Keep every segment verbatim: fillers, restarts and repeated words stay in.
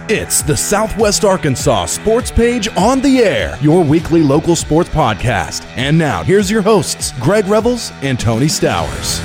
It's the Southwest Arkansas Sports Page on the Air, your weekly local sports podcast. And now, here's your hosts, Greg Revels and Tony Stowers.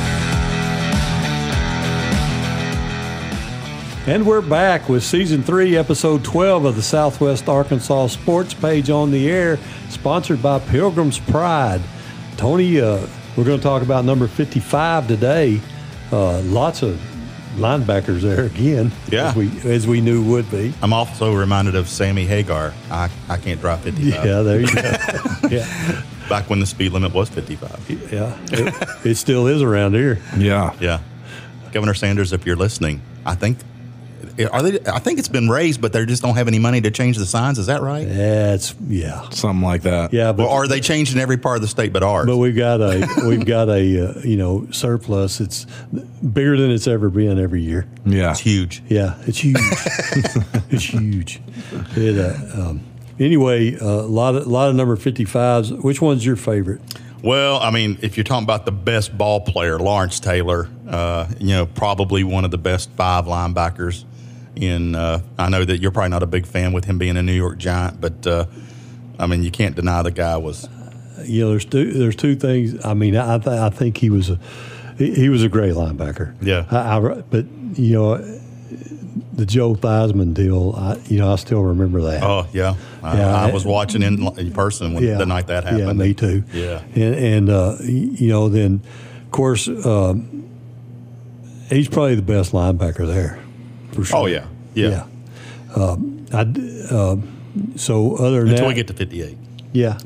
And we're back with Season three, Episode twelve of the Southwest Arkansas Sports Page on the Air, sponsored by Pilgrim's Pride. Tony, uh, we're going to talk about number fifty-five today. Uh, lots of linebackers there again, yeah. as we as we knew would be. I'm also reminded of Sammy Hagar. I, I can't drive fifty-five. Yeah, there you go. yeah. Back when the speed limit was fifty-five. Yeah, it, it still is around here. Yeah. Yeah. Governor Sanders, if you're listening, I think are they? I think it's been raised, but they just don't have any money to change the signs. Is that right? Yeah, it's yeah, something like that. Yeah, but or are they changing every part of the state but ours? But we've got a we've got a uh, you know surplus. It's bigger than it's ever been every year. Yeah, it's huge. Yeah, it's huge. It's huge. It, uh, um, anyway, a uh, lot of lot of number fifty-fives. Which one's your favorite? Well, I mean, if you're talking about the best ball player, Lawrence Taylor, uh, you know, probably one of the best five linebackers. In uh, I know that you're probably not a big fan with him being a New York Giant, but uh, I mean, you can't deny the guy was. You know, there's two there's two things. I mean, I th- I think he was a he, he was a great linebacker. Yeah. I, I, but you know, the Joe Theismann deal. I, you know, I still remember that. Oh yeah, I, yeah, I was watching in, in person when yeah, the night that happened. Yeah, me too. Yeah, and, and uh, you know, then of course, um, he's probably the best linebacker there. For sure. Oh yeah, yeah. yeah. Um, I, uh, so other than Until that, we get to fifty-eight. Yeah.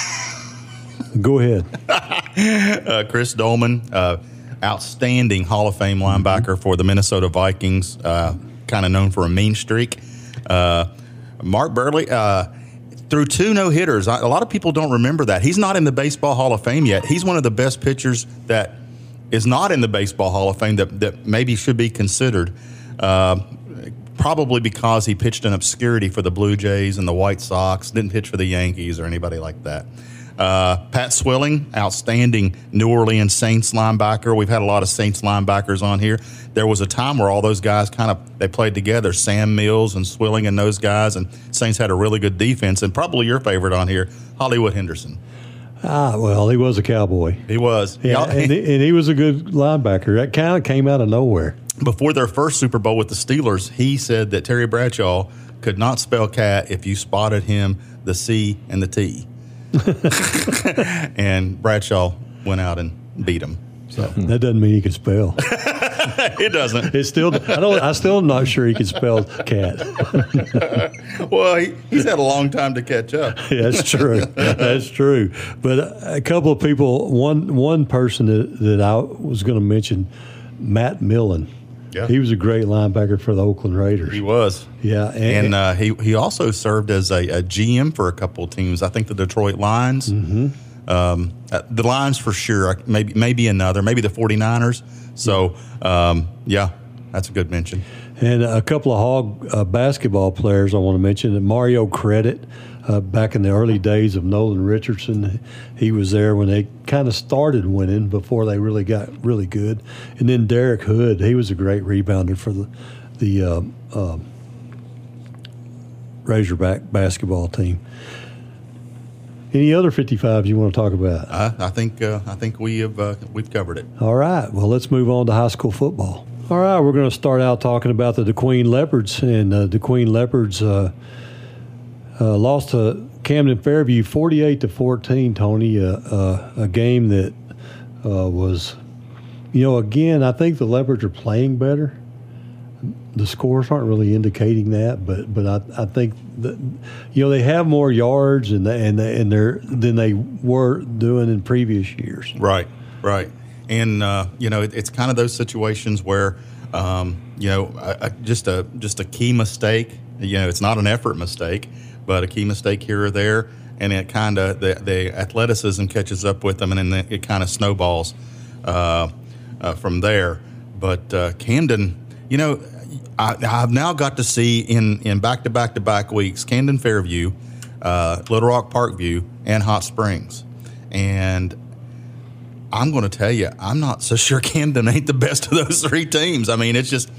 Go ahead. uh, Chris Dolman, uh, outstanding Hall of Fame linebacker mm-hmm. for the Minnesota Vikings, uh, kind of known for a mean streak. Uh, Mark Burley uh, threw two no hitters. A lot of people don't remember that. He's not in the Baseball Hall of Fame yet. He's one of the best pitchers that is not in the Baseball Hall of Fame that that maybe should be considered. Uh, probably because he pitched in obscurity for the Blue Jays and the White Sox, didn't pitch for the Yankees or anybody like that. Uh, Pat Swilling, outstanding New Orleans Saints linebacker. We've had a lot of Saints linebackers on here. There was a time where all those guys kind of, they played together, Sam Mills and Swilling and those guys, and Saints had a really good defense. And probably your favorite on here, Hollywood Henderson. Ah, well, he was a Cowboy. He was. Yeah, and, he, and he was a good linebacker. That kind of came out of nowhere. Before their first Super Bowl with the Steelers, he said that Terry Bradshaw could not spell cat if you spotted him the C and the T. And Bradshaw went out and beat him. So that doesn't mean he can spell. It doesn't. It's still. I don't. I still am not sure he can spell cat. Well, he, he's had a long time to catch up. Yeah, that's true. That's true. But a couple of people. One one person that, that I was going to mention, Matt Millen. Yeah. He was a great linebacker for the Oakland Raiders. He was. Yeah. And, and uh, he, he also served as a, a G M for a couple of teams. I think the Detroit Lions. Mm-hmm. Um, uh, the Lions for sure. Maybe maybe another. Maybe the forty-niners. So, um, yeah, that's a good mention. And a couple of Hog uh, basketball players I want to mention. Mario Credit, uh, back in the early days of Nolan Richardson, he was there when they kind of started winning before they really got really good. And then Derek Hood, he was a great rebounder for the the uh, uh, Razorback basketball team. Any other fifty-fives you want to talk about? I, I think uh, I think we have uh, we've covered it. All right. Well, let's move on to high school football. All right, we're going to start out talking about the DeQueen Leopards, and uh, DeQueen Leopards uh, uh, lost to Camden Fairview forty-eight to fourteen. Tony, uh, uh, a game that uh, was, you know, again, I think the Leopards are playing better. The scores aren't really indicating that, but but I, I think that, you know, they have more yards and they, and they, and they're than they were doing in previous years. Right, right. And uh, you know, it, it's kind of those situations where um, you know, a, a, just a just a key mistake. You know, it's not an effort mistake, but a key mistake here or there, and it kind of the, the athleticism catches up with them, and then it kind of snowballs uh, uh, from there. But uh, Camden, you know, I, I've now got to see in in back to back to back weeks Camden Fairview, uh, Little Rock Parkview, and Hot Springs, and I'm going to tell you, I'm not so sure Camden ain't the best of those three teams. I mean, it's just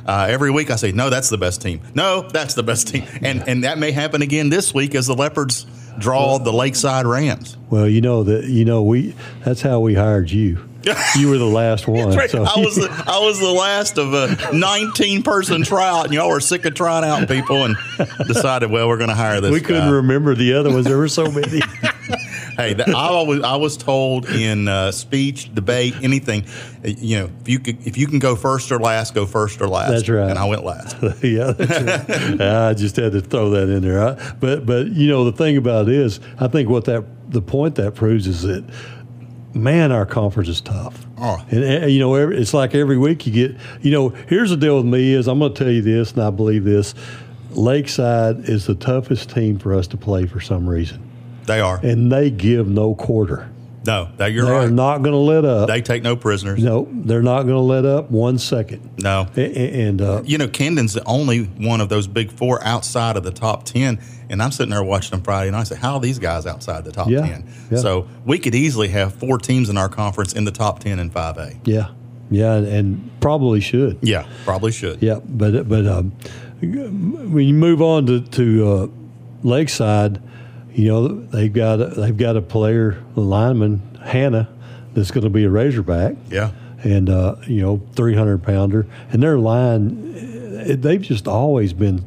Uh, every week I say, no, that's the best team. No, that's the best team. And and that may happen again this week as the Leopards draw the Lakeside Rams. Well, you know that you know we that's how we hired you. You were the last one. Right. So. I was the, I was the last of a nineteen person tryout, and y'all were sick of trying out people and decided, well, we're going to hire this We guy. couldn't remember the other ones. There were so many. Hey, the, I always I was told in uh, speech, debate, anything, you know, if you could, if you can go first or last, go first or last. That's right. And I went last. Yeah, that's right. I just had to throw that in there. I, but but you know the thing about it is, I think what that the point that proves is that, man, our conference is tough. Oh. And, and you know, every, it's like every week you get. You know, here's the deal with me is I'm going to tell you this, and I believe this. Lakeside is the toughest team for us to play for some reason. They are. And they give no quarter. No, that you're They're right. not going to let up. They take no prisoners. No, they're not going to let up one second. No. And, and uh, you know, Camden's the only one of those big four outside of the top ten. And I'm sitting there watching them Friday, and I say, how are these guys outside the top Yeah, ten? yeah. So we could easily have four teams in our conference in the top ten in five A. yeah, yeah, and, and probably should. Yeah, probably should. Yeah, but but um, when you move on to to uh, Lakeside, you know they've got a, they've got a player, a lineman, Hannah, that's going to be a Razorback. Yeah. And uh, you know, three hundred pounder, and their line, it, they've just always been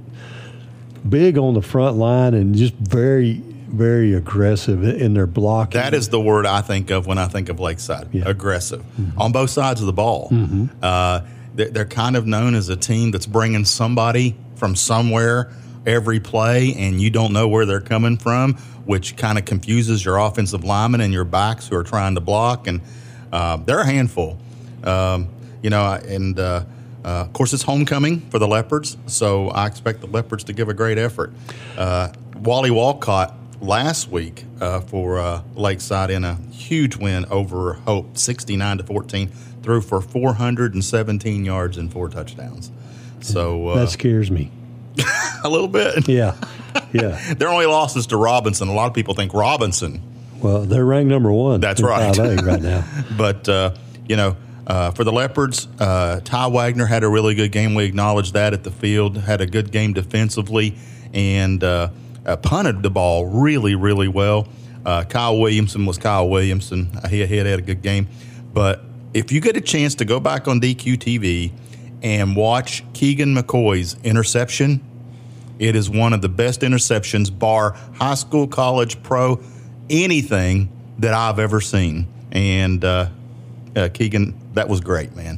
big on the front line and just very, very aggressive in their blocking. That is the word I think of when I think of Lakeside, Yeah. aggressive, mm-hmm. on both sides of the ball. Mm-hmm. Uh, they're, they're kind of known as a team that's bringing somebody from somewhere every play, and you don't know where they're coming from, which kind of confuses your offensive linemen and your backs who are trying to block. And uh, they're a handful. Um, you know, and uh, uh, of course, it's homecoming for the Leopards, so I expect the Leopards to give a great effort. Uh, Wally Walcott last week uh, for uh, Lakeside in a huge win over Hope, sixty-nine to fourteen, threw for four hundred seventeen yards and four touchdowns. So uh, that scares me a little bit. Yeah, yeah. Their only loss is to Robinson. A lot of people think Robinson. Well, they're ranked number one. That's in right. five A right now. But uh, you know. Uh, for the Leopards, uh, Ty Wagner had a really good game. We acknowledged that at the field. Had a good game defensively and uh, uh, punted the ball really, really well. Uh, Kyle Williamson was Kyle Williamson. He, he had a good game. But if you get a chance to go back on D Q T V and watch Keegan McCoy's interception, it is one of the best interceptions, bar high school, college, pro, anything that I've ever seen. And uh, uh, Keegan, that was great, man.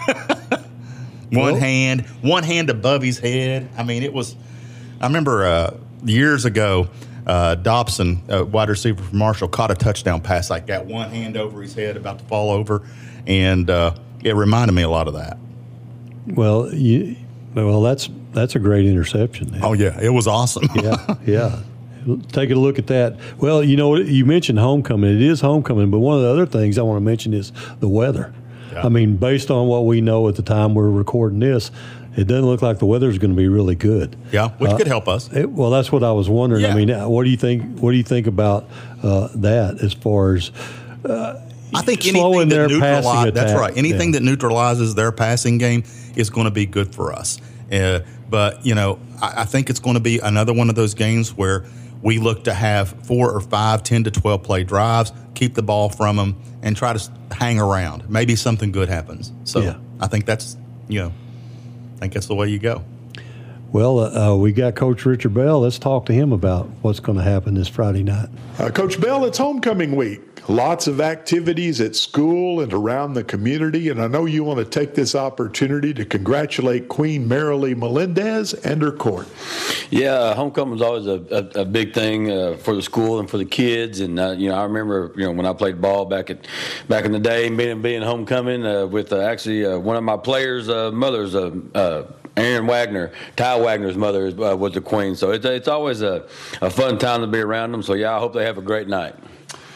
one well, hand, one hand above his head. I mean, it was. I remember uh, years ago, uh, Dobson, uh, wide receiver from Marshall, caught a touchdown pass like that, one hand over his head, about to fall over, and uh, it reminded me a lot of that. Well, you, well, that's that's a great interception. Man. Oh yeah, it was awesome. yeah, yeah. Take a look at that. Well, you know, you mentioned homecoming. It is homecoming, but one of the other things I want to mention is the weather. Yeah. I mean, based on what we know at the time we're recording this, it doesn't look like the weather is going to be really good. Yeah, which uh, could help us. It, well, that's what I was wondering. Yeah. I mean, what do you think? What do you think about uh, that as far as uh, I think slowing anything their that passing neutralizes attack? That's right. Anything yeah. that neutralizes their passing game is going to be good for us. Uh, but you know, I, I think it's going to be another one of those games where we look to have four or five, ten to twelve play drives, keep the ball from them, and try to hang around. Maybe something good happens. So yeah. I think that's, you know, I think that's the way you go. Well, uh, we got Coach Richard Bell. Let's talk to him about what's going to happen this Friday night. Uh, Coach Bell, it's homecoming week. Lots of activities at school and around the community, and I know you want to take this opportunity to congratulate Queen Marilee Melendez and her court. Yeah, homecoming is always a, a, a big thing uh, for the school and for the kids. And uh, you know, I remember you know when I played ball back at back in the day, being being homecoming uh, with uh, actually uh, one of my players' uh, mothers. Uh, uh, Aaron Wagner, Ty Wagner's mother uh, was the queen. So it's, it's always a, a fun time to be around them. So, yeah, I hope they have a great night.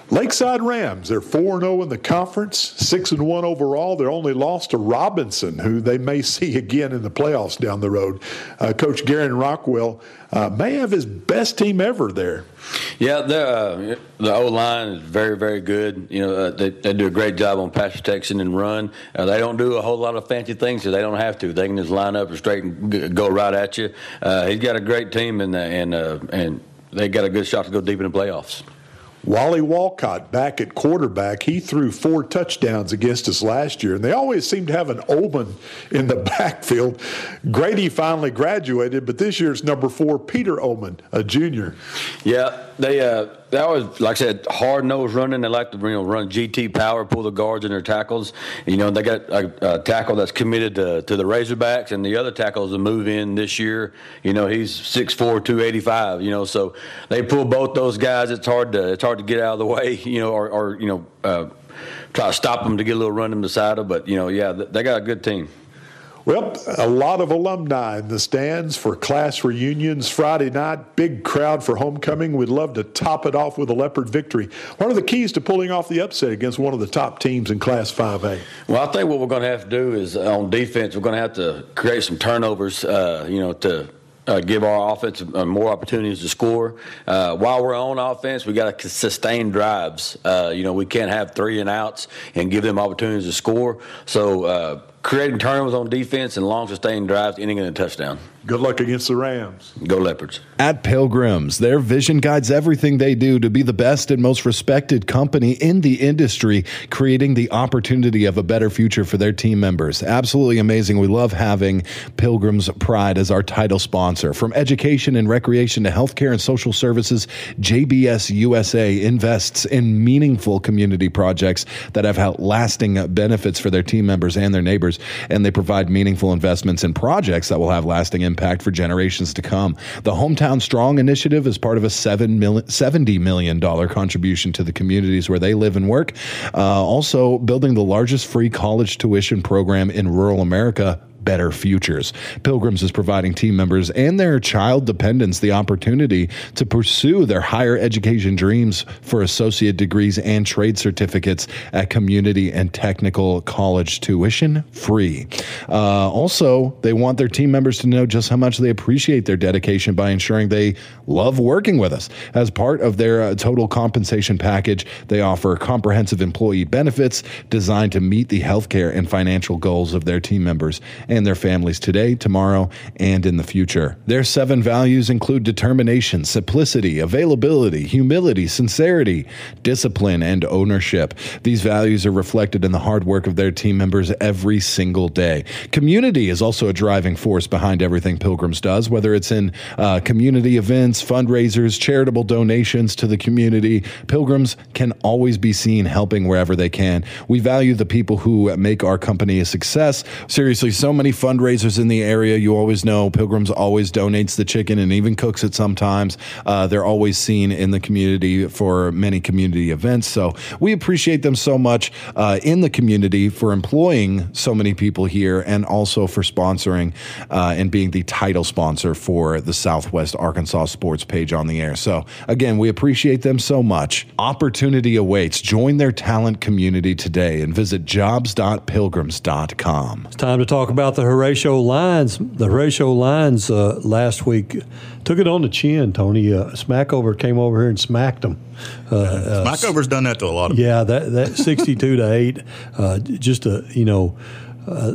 Lakeside Rams, they're four and oh in the conference, six and one overall. They're only lost to Robinson, who they may see again in the playoffs down the road. Uh, Coach Garen Rockwell uh, may have his best team ever there. Yeah, uh, the O-line is very, very good. You know, uh, they, they do a great job on pass protection and run. Uh, they don't do a whole lot of fancy things, so they don't have to. They can just line up and straight and g- go right at you. Uh, he's got a great team, and and uh, and they got a good shot to go deep in the playoffs. Wally Walcott back at quarterback. He threw four touchdowns against us last year, and they always seem to have an Omen in the backfield. Grady finally graduated, but this year's number four, Peter Omen, a junior. Yeah, they uh, they always, like I said, hard-nosed running. They like to you know run G T power, pull the guards in their tackles. You know, they got a, a tackle that's committed to, to the Razorbacks, and the other tackle is a move in this year. You know, he's six four, two eighty-five. You know, so they pull both those guys. It's hard to it's hard to get out of the way. You know, or, or you know, uh, try to stop them to get a little run them beside them. But you know, yeah, they got a good team. Well, a lot of alumni in the stands for class reunions Friday night. Big crowd for homecoming. We'd love to top it off with a Leopard victory. What are the keys to pulling off the upset against one of the top teams in Class five A? Well, I think what we're going to have to do is uh, on defense, we're going to have to create some turnovers, uh, you know, to Uh, give our offense uh, more opportunities to score. Uh, while we're on offense, we got to sustain drives. Uh, you know, we can't have three and outs and give them opportunities to score. So uh, creating turnovers on defense and long sustained drives, ending in a touchdown. Good luck against the Rams. Go Leopards. At Pilgrims, their vision guides everything they do to be the best and most respected company in the industry, creating the opportunity of a better future for their team members. Absolutely amazing. We love having Pilgrims Pride as our title sponsor. From education and recreation to healthcare and social services, J B S U S A invests in meaningful community projects that have had lasting benefits for their team members and their neighbors, and they provide meaningful investments in projects that will have lasting impact for generations to come. The Hometown Strong initiative is part of a seventy million dollars contribution to the communities where they live and work. Uh, also, building the largest free college tuition program in rural America, Better Futures. Pilgrims is providing team members and their child dependents the opportunity to pursue their higher education dreams for associate degrees and trade certificates at community and technical college tuition free. Uh, also, they want their team members to know just how much they appreciate their dedication by ensuring they love working with us. As part of their uh, total compensation package, they offer comprehensive employee benefits designed to meet the healthcare and financial goals of their team members and their families today, tomorrow, and in the future. Their seven values include determination, simplicity, availability, humility, sincerity, discipline, and ownership. These values are reflected in the hard work of their team members every single day. Community is also a driving force behind everything Pilgrims does, whether it's in uh, community events, fundraisers, charitable donations to the community. Pilgrims can always be seen helping wherever they can. We value the people who make our company a success. Seriously, so many fundraisers in the area. You always know Pilgrims always donates the chicken and even cooks it sometimes. Uh, they're always seen in the community for many community events. So we appreciate them so much uh, in the community for employing so many people here and also for sponsoring uh, and being the title sponsor for the Southwest Arkansas Sports Page on the Air. So again, we appreciate them so much. Opportunity awaits. Join their talent community today and visit jobs dot pilgrims dot com. It's time to talk about the Horatio Lions. The Horatio Lions uh, last week took it on the chin, Tony. Uh, Smackover came over here and smacked them. Uh, uh, Smackover's done that to a lot of yeah, that that sixty-two to eight, uh, just a you know uh,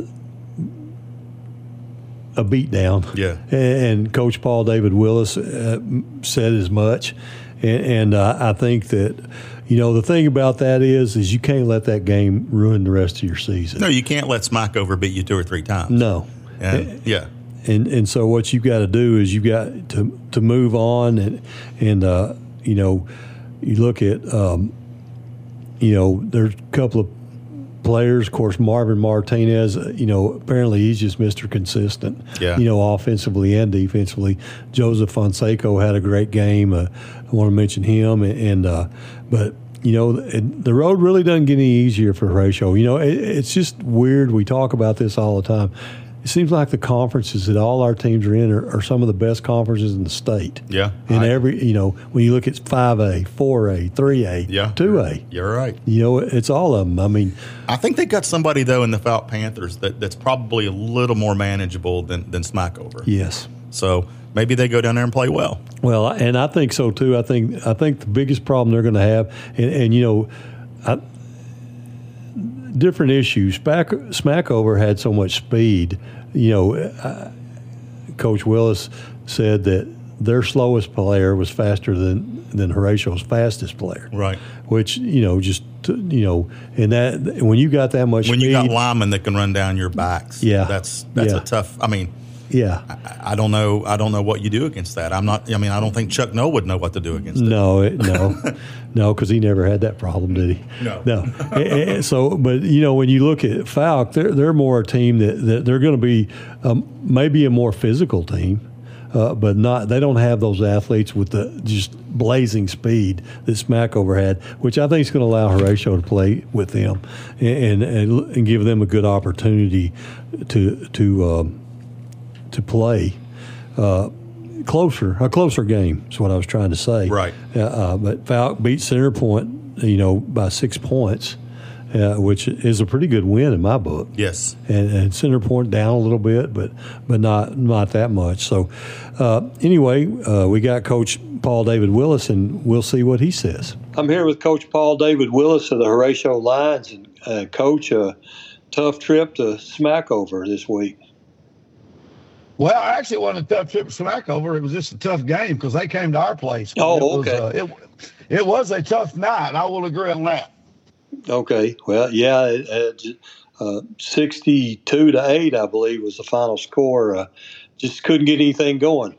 a beat down. Yeah, and, and Coach Paul David Willis uh, said as much, and, and uh, I think that. You know, the thing about that is, is you can't let that game ruin the rest of your season. No, you can't let Smackover beat you two or three times. No. And, yeah. And and so what you've got to do is you've got to to move on, and and uh, you know, you look at um, you know, there's a couple of players. Of course, Marvin Martinez, you know, apparently he's just Mister Consistent, yeah. you know, offensively and defensively. Joseph Fonseca had a great game. Uh, I want to mention him. And, uh, but, you know, the road really doesn't get any easier for Horatio. You know, it, it's just weird. We talk about this all the time. it seems like the conferences that all our teams are in are, are some of the best conferences in the state. Yeah. In I, every, you know, when you look at five A, four A, three A, yeah, two A. You're right. You know, it's all of them. I mean, I think they got somebody, though, in the Falk Panthers that, that's probably a little more manageable than, than Smackover. yes. So maybe they go down there and play well. Well, and I think so too. I think I think the biggest problem they're going to have, and, and you know, I, different issues. Smack, Smackover had so much speed. You know, uh, Coach Willis said that their slowest player was faster than than Horatio's fastest player. Right. Which, you know, just you know, and that when you got that much when speed, you got linemen that can run down your backs, yeah, that's that's yeah. a tough. I mean. Yeah, I, I don't know. I don't know what you do against that. I'm not. I mean, I don't think Chuck Noll would know what to do against it. No, it, no, no, because he never had that problem, did he? No, no. and, and so, but you know, when you look at Falk, they're they're more a team that, that they're going to be um, maybe a more physical team, uh, but not. They don't have those athletes with the just blazing speed that Smackover had, which I think is going to allow Horatio to play with them and and, and give them a good opportunity to to. Um, to play uh, closer, a closer game is what I was trying to say. Right. Uh, uh, but Falk beat Center Point, you know, by six points, uh, which is a pretty good win in my book. Yes. And, and Center Point down a little bit, but but not not that much. So uh, anyway, uh, we got Coach Paul David Willis, and we'll see what he says. I'm here with Coach Paul David Willis of the Horatio Lions, and uh, Coach, a tough trip to Smackover this week. Well, actually, it wasn't a tough trip to Smackover. It was just a tough game because they came to our place. Oh, it was, okay. Uh, it, it was a tough night. I will agree on that. Okay. Well, yeah, it, uh, sixty-two to eight, I believe, was the final score. Uh, just couldn't get anything going.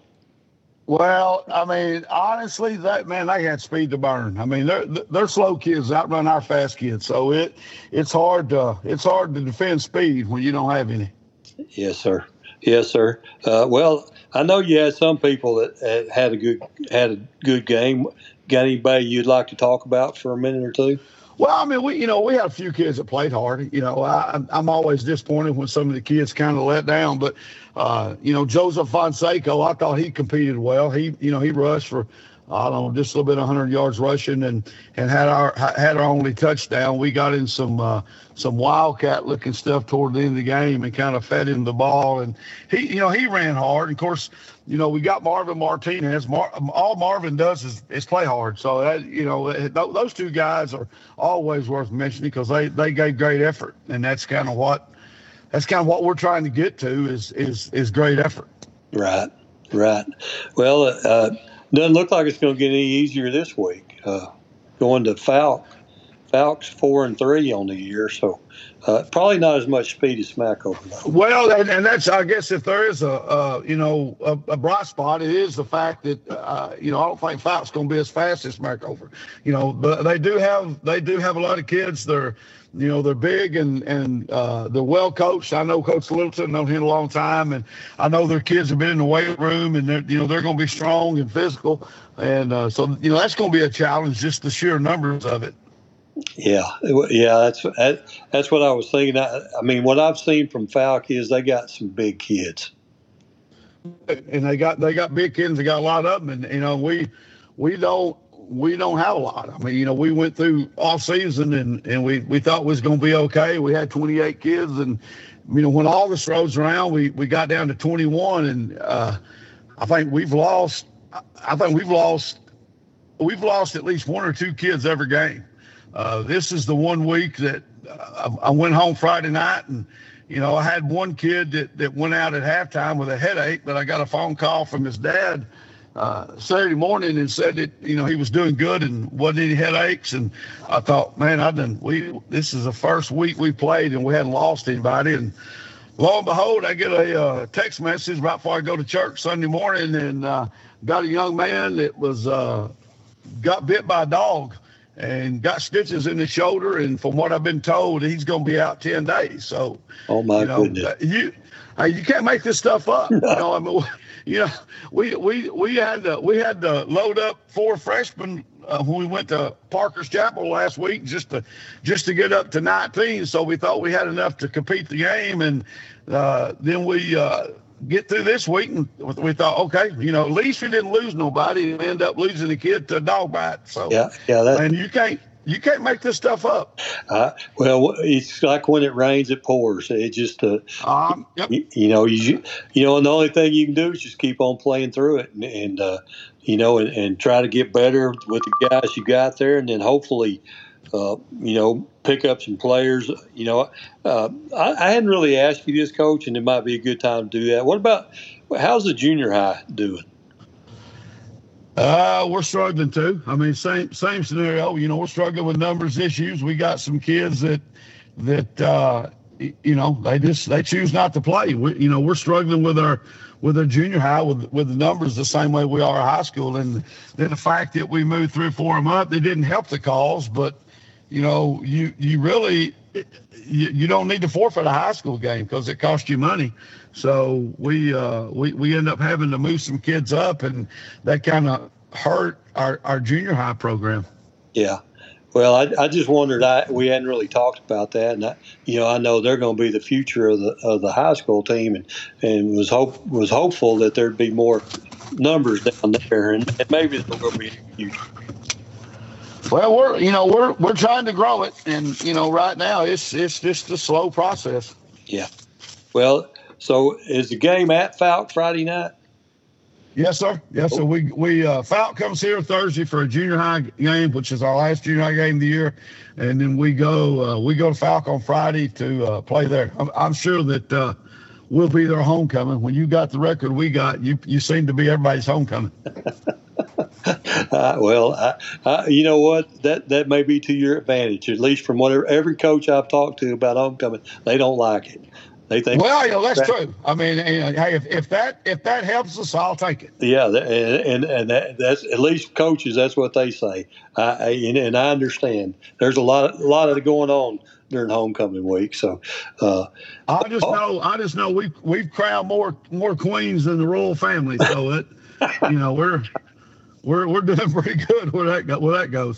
Well, I mean, honestly, that man, they had speed to burn. I mean, they're they're slow kids outrun our fast kids, so it it's hard to it's hard to defend speed when you don't have any. Yes, sir. Yes, sir. Uh, well, I know you had some people that uh, had a good had a good game. Got anybody you'd like to talk about for a minute or two? Well, I mean, we you know we had a few kids that played hard. You know, I, I'm always disappointed when some of the kids kind of let down. But uh, you know, Joseph Fonseca, I thought he competed well. He you know he rushed for I don't know just a little bit of one hundred yards rushing and and had our had our only touchdown. We got in some. Uh, some wildcat looking stuff toward the end of the game and kind of fed him the ball. And he, you know, he ran hard. And of course, you know, we got Marvin Martinez. Mar- all Marvin does is, is play hard. So that, you know, th- those two guys are always worth mentioning because they, they gave great effort. And that's kind of what, that's kind of what we're trying to get to is, is, is great effort. Right. Right. Well, uh, doesn't look like it's going to get any easier this week. Uh, going to Falk. Falk's four and three on the year, so uh, probably not as much speed as Smackover. Well, and, and that's I guess if there is a uh, you know a, a bright spot, it is the fact that uh, you know I don't think Falk's going to be as fast as Smackover. You know, but they do have they do have a lot of kids. They're you know they're big and and uh, they're well coached. I know Coach Littleton, known him a long time, and I know their kids have been in the weight room, and they're you know they're going to be strong and physical, and uh, so you know that's going to be a challenge, just the sheer numbers of it. Yeah, yeah, that's that, that's what I was thinking. I, I mean, what I've seen from Falk is they got some big kids, and they got they got big kids. They got a lot of them, and you know we we don't we don't have a lot. I mean, you know, we went through off season and and we we thought it was going to be okay. We had twenty-eight kids, and you know when August rolls around, we we got down to twenty-one, and uh, I think we've lost. I think we've lost. We've lost at least one or two kids every game. Uh, this is the one week that uh, I went home Friday night and, you know, I had one kid that, that went out at halftime with a headache, but I got a phone call from his dad uh, Saturday morning and said that, you know, he was doing good and wasn't any headaches. And I thought, man, I done, we, this is the first week we played and we hadn't lost anybody. And lo and behold, I get a uh, text message right before I go to church Sunday morning and uh, got a young man that was uh, got bit by a dog and got stitches in the shoulder. And from what I've been told, he's going to be out ten days. So, oh my you know, goodness, you, uh, you can't make this stuff up. You know, I mean, you know, we, we, we had to, we had to load up four freshmen uh, when we went to Parker's Chapel last week, just to, just to get up to nineteen. So we thought we had enough to compete the game. And uh, then we uh, get through this week, and we thought, okay, you know, at least we didn't lose nobody, and we end up losing the kid to a dog bite. So yeah, yeah, that, and you can't you can't make this stuff up. Uh, well, it's like when it rains, it pours. It just, uh, um, yep. you, you know, you you know, and the only thing you can do is just keep on playing through it, and, and uh, you know, and, and try to get better with the guys you got there, and then hopefully, uh, you know, pick up some players. You know, uh, I, I hadn't really asked you this, Coach, and it might be a good time to do that. What about how's the junior high doing? Uh, we're struggling too. I mean, same same scenario. You know, we're struggling with numbers issues. We got some kids that that uh, you know they just they choose not to play. We, you know, we're struggling with our with our junior high with with the numbers the same way we are at high school. And then the fact that we moved three or four them up, they didn't help the cause. But you know, you you really you, you don't need to forfeit a high school game because it costs you money. So we uh, we we end up having to move some kids up, and that kind of hurt our, our junior high program. Yeah. Well, I, I just wondered. I we hadn't really talked about that, and I, you know, I know they're going to be the future of the of the high school team, and, and was hope was hopeful that there'd be more numbers down there, and, and maybe there will be in the future. Well, we're you know we're we're trying to grow it, and you know right now it's it's just a slow process. Yeah. Well. So is the game at Falk Friday night? Yes, sir. Yes, sir. We we uh, Falk comes here Thursday for a junior high game, which is our last junior high game of the year, and then we go uh, we go to Falk on Friday to uh, play there. I'm, I'm sure that uh, we'll be their homecoming. When you got the record we got, you you seem to be everybody's homecoming. uh, well, I, I, you know what? That that may be to your advantage, at least from whatever every coach I've talked to about homecoming, they don't like it. They think well, you know, that's that, true. I mean, you know, hey, if, if that if that helps us, I'll take it. Yeah, and and, and that, that's at least coaches. That's what they say. I, I and, and I understand. There's a lot of a lot of it going on during homecoming week. So uh, I just know I just know we we've crowned more more queens than the royal family. So it, you know, we're we're we're doing pretty good where that where that goes.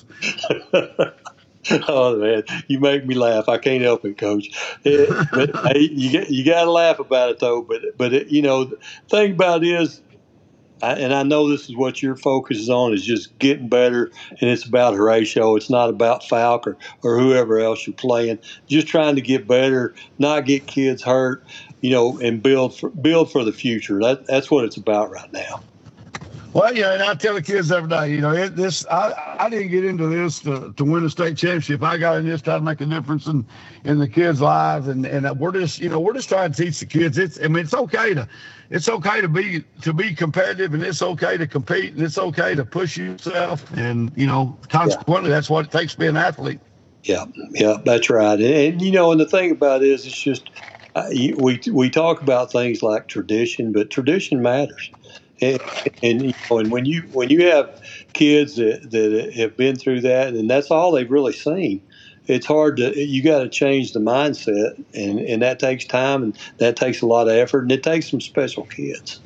Oh man, you make me laugh. I can't help it, Coach. It, but hey, you get you got to laugh about it though. But but it, you know, the thing about it is, I, and I know this is what your focus is on, is just getting better, and it's about Horatio. It's not about Falk or, or whoever else you're playing. Just trying to get better, not get kids hurt, you know, and build for, build for the future. That that's what it's about right now. Well, yeah, and I tell the kids every day, you know, it, this I, I didn't get into this to, to win a state championship. I got in this trying to make a difference in, in the kids' lives, and, and we're just, you know, we're just trying to teach the kids. It's, I mean, it's okay to, it's okay to be to be competitive, and it's okay to compete, and it's okay to push yourself, and you know, consequently, yeah. That's what it takes to be an athlete. Yeah, yeah, that's right. And, and you know, and the thing about it is, it's just uh, you, we we talk about things like tradition, but tradition matters. And, and you know, and when you when you have kids that, that have been through that, and that's all they've really seen, it's hard to you got to change the mindset, and, and that takes time, and that takes a lot of effort, and it takes some special kids.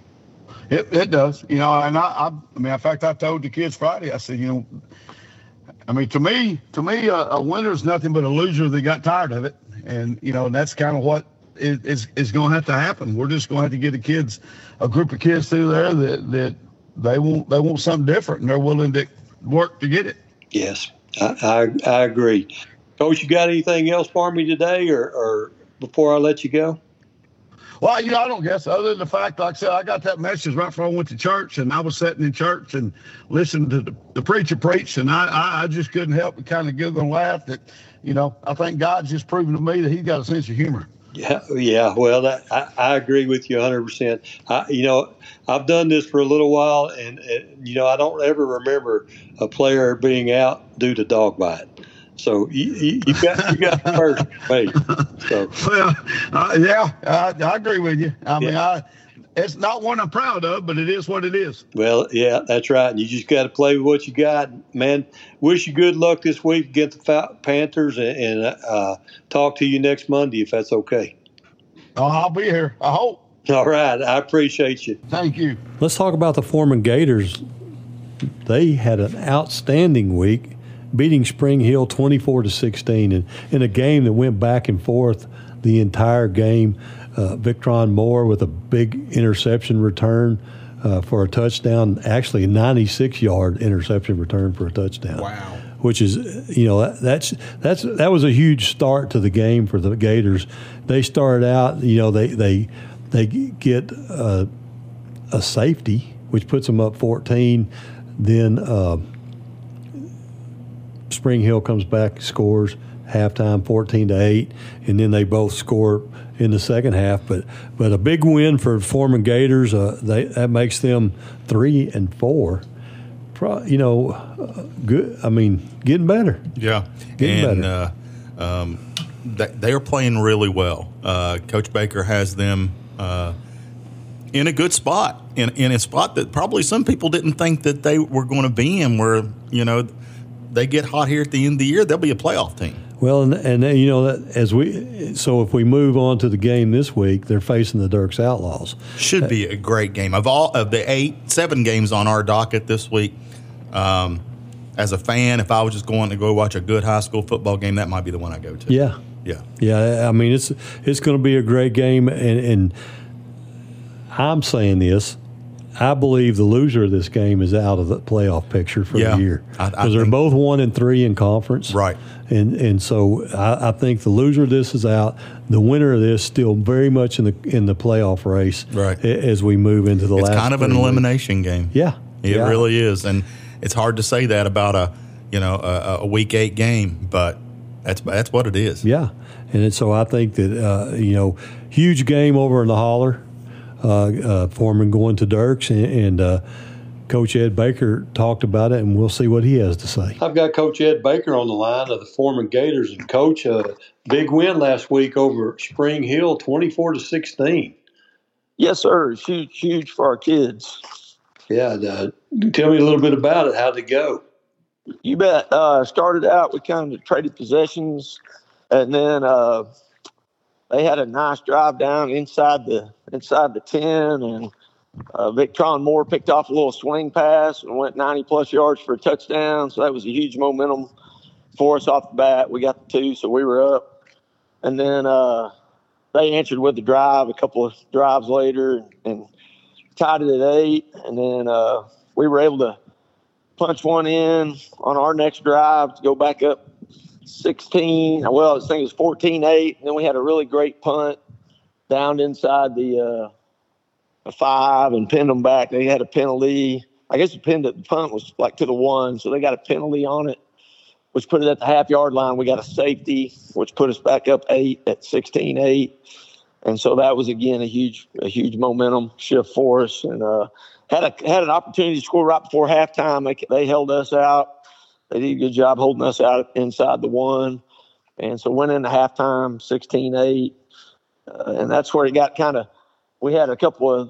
It it does, you know. And I, I, I mean, in fact, I told the kids Friday, I said, you know, I mean, to me, to me, a, a winner is nothing but a loser that got tired of it, and you know, and that's kind of what is is going to have to happen. We're just going to have to get the kids, a group of kids through there that, that they want they want something different, and they're willing to work to get it. Yes, I I, I agree. Coach, you got anything else for me today, or, or before I let you go? Well, you know, I don't guess other than the fact, like I said, I got that message right before I went to church, and I was sitting in church and listening to the, the preacher preach, and I, I, I just couldn't help but kind of giggle and laugh that, you know, I think God's just proven to me that he's got a sense of humor. Yeah, yeah. Well, that, I, I agree with you one hundred percent. I, you know, I've done this for a little while, and, and, you know, I don't ever remember a player being out due to dog bite. So you, you, you got you got the first mate. So well, uh, yeah, I, I agree with you. I mean, yeah. I it's not one I'm proud of, but it is what it is. Well, yeah, that's right. And you just got to play with what you got, man. Wish you good luck this week against the Panthers, and, and uh, talk to you next Monday if that's okay. Oh, I'll be here. I hope. All right, I appreciate you. Thank you. Let's talk about the Foreman Gators. They had an outstanding week, beating Spring Hill twenty-four to sixteen, in, in a game that went back and forth the entire game. uh, Victron Moore with a big interception return uh, for a touchdown, actually a ninety-six yard interception return for a touchdown. Wow. Which is, you know, that's that's that was a huge start to the game for the Gators. They started out, you know, they they they get uh, a safety, which puts them up fourteen. Then uh, Spring Hill comes back, scores halftime, fourteen to eight, and then they both score in the second half. But but a big win for Foreman Gators. Uh, they that makes them three and four. Pro, you know, uh, good. I mean, getting better. Yeah, getting and better. Uh, um, they, they are playing really well. Uh, Coach Baker has them uh, in a good spot, in in a spot that probably some people didn't think that they were going to be in. Where you know they get hot here at the end of the year, they'll be a playoff team. Well, and, and you know, that as we so if we move on to the game this week, they're facing the Dirks Outlaws. Should be a great game. Of all of the eight, seven games on our docket this week, um, as a fan, if I was just going to go watch a good high school football game, that might be the one I go to. Yeah, yeah, yeah. I mean, it's it's going to be a great game, and, and I'm saying this. I believe the loser of this game is out of the playoff picture for yeah, the year because they're both one and three in conference, right? And and so I, I think the loser of this is out. The winner of this still very much in the in the playoff race, right? As we move into the it's last. It's kind of an elimination weeks. game. Yeah, it yeah. really is, and it's hard to say that about a you know a, a week eight game, but that's that's what it is. Yeah, and so I think that uh, you know huge game over in the Holler. Uh, uh, Foreman going to Dirks, and, and uh, Coach Ed Baker talked about it, and we'll see what he has to say. I've got Coach Ed Baker on the line of the Foreman Gators, and Coach, a uh, big win last week over Spring Hill, twenty-four to sixteen. Yes, sir. It's huge, huge for our kids. Yeah, uh, tell me a little bit about it. How'd it go? You bet. Uh, started out, we kind of traded possessions, and then uh, they had a nice drive down inside the inside the ten, and uh, Victron Moore picked off a little swing pass and went ninety plus yards for a touchdown. So that was a huge momentum for us off the bat. We got the two, so we were up. And then uh, they answered with the drive a couple of drives later and tied it at eight. And then uh, we were able to punch one in on our next drive to go back up sixteen. Well, I think it was fourteen eight. And then we had a really great punt down inside the uh, five and pinned them back. They had a penalty. I guess the, pin, the punt was like to the one, so they got a penalty on it, which put it at the half-yard line. We got a safety, which put us back up eight at sixteen eight. And so that was, again, a huge a huge momentum shift for us. And uh, had a had an opportunity to score right before halftime. They, they held us out. They did a good job holding us out inside the one. And so went into halftime sixteen eight. Uh, and that's where it got kind of – we had a couple of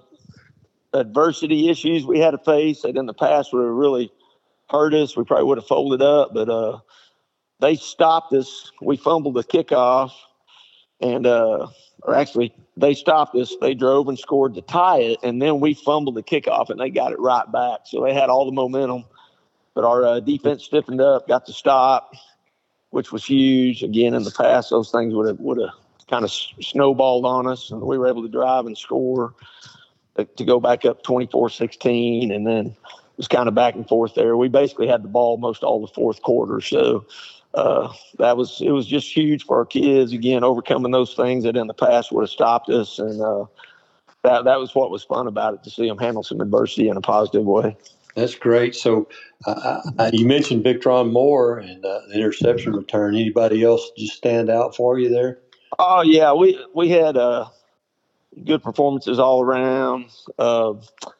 adversity issues we had to face that in the past would have really hurt us. We probably would have folded up, but uh, they stopped us. We fumbled the kickoff, and uh, or actually they stopped us. They drove and scored to tie it, and then we fumbled the kickoff, and they got it right back. So they had all the momentum, but our uh, defense stiffened up, got the stop, which was huge. Again, in the past, those things would have would have kind of snowballed on us, and we were able to drive and score to go back up twenty-four sixteen, and then it was kind of back and forth there. We basically had the ball most all the fourth quarter, so uh, that was it was just huge for our kids. Again, overcoming those things that in the past would have stopped us, and uh, that that was what was fun about it, to see them handle some adversity in a positive way. That's great. So uh, I, you mentioned Victron Moore and uh, the interception return. Anybody else just stand out for you there? Oh yeah, we we had uh, good performances all around. Uh,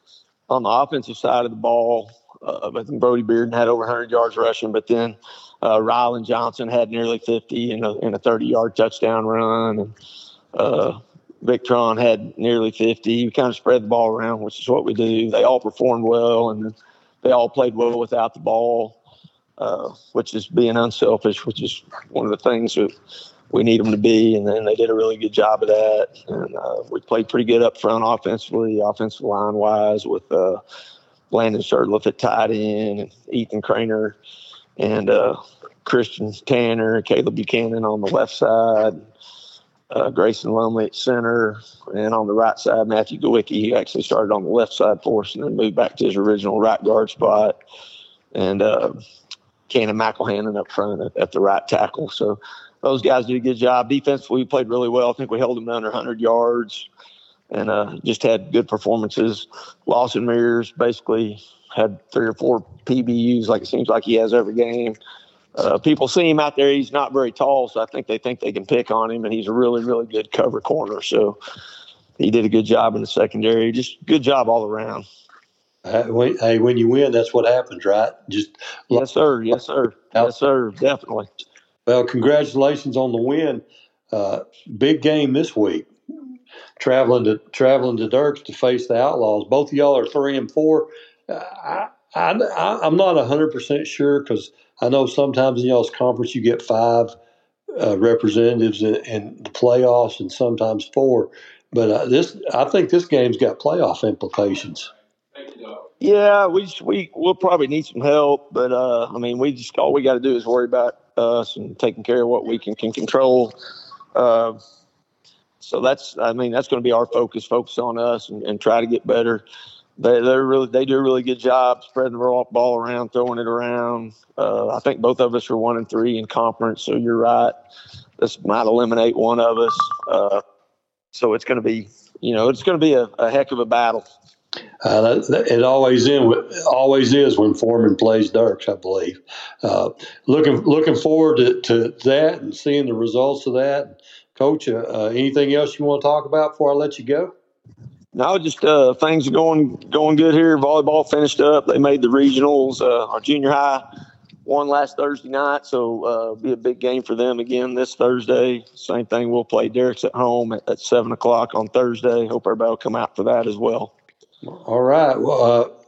on the offensive side of the ball, uh, I think Brody Bearden had over one hundred yards rushing, but then uh, Rylan Johnson had nearly fifty in a in a thirty-yard touchdown run, and uh, Victron had nearly fifty. We kind of spread the ball around, which is what we do. They all performed well, and they all played well without the ball, uh, which is being unselfish, which is one of the things that we need them to be, and then they did a really good job of that. And uh, we played pretty good up front offensively, offensive line-wise, with uh, Landon Shurtleff at tight end, and Ethan Craner, and uh, Christian Tanner, Caleb Buchanan on the left side. uh, Grayson Lumley at center, and on the right side, Matthew Gawicki. He actually started on the left side for us and then moved back to his original right guard spot. And uh, Cannon McElhannon up front at, at the right tackle. So those guys did a good job. Defensively, we played really well. I think we held them to under one hundred yards and uh, just had good performances. Lawson Mears basically had three or four P B Us like it seems like he has every game. Uh, people see him out there. He's not very tall, so I think they think they can pick on him, and he's a really, really good cover corner. So he did a good job in the secondary. Just good job all around. Uh, when, hey, when you win, that's what happens, right? Just yes, sir. Yes, sir. Yes, sir. Definitely. Well, congratulations on the win. Uh, big game this week. Traveling to traveling to Dirks to face the Outlaws. Both of y'all are three and four. Uh, I, I, I'm not one hundred percent sure because I know sometimes in y'all's conference you get five uh, representatives in, in the playoffs and sometimes four. But uh, this, I think this game's got playoff implications. Yeah, we just, we we'll probably need some help, but uh, I mean, we just all we got to do is worry about us and taking care of what we can can control. Uh, so that's, I mean, that's going to be our focus. Focus on us and, and try to get better. They they're really they do a really good job spreading the ball around, throwing it around. Uh, I think both of us are one and three in conference, so you're right. This might eliminate one of us. Uh, so it's going to be, you know, it's going to be a, a heck of a battle. Uh, that, that, it always in always is when Foreman plays Dirks, I believe. Uh, looking looking forward to, to that and seeing the results of that. Coach, uh, uh, anything else you want to talk about before I let you go? No, just uh, things are going going good here. Volleyball finished up. They made the regionals. Uh, our junior high won last Thursday night, so uh, be a big game for them again this Thursday. Same thing. We'll play Derrick's at home at, at seven o'clock on Thursday. Hope everybody will come out for that as well. All right. Well,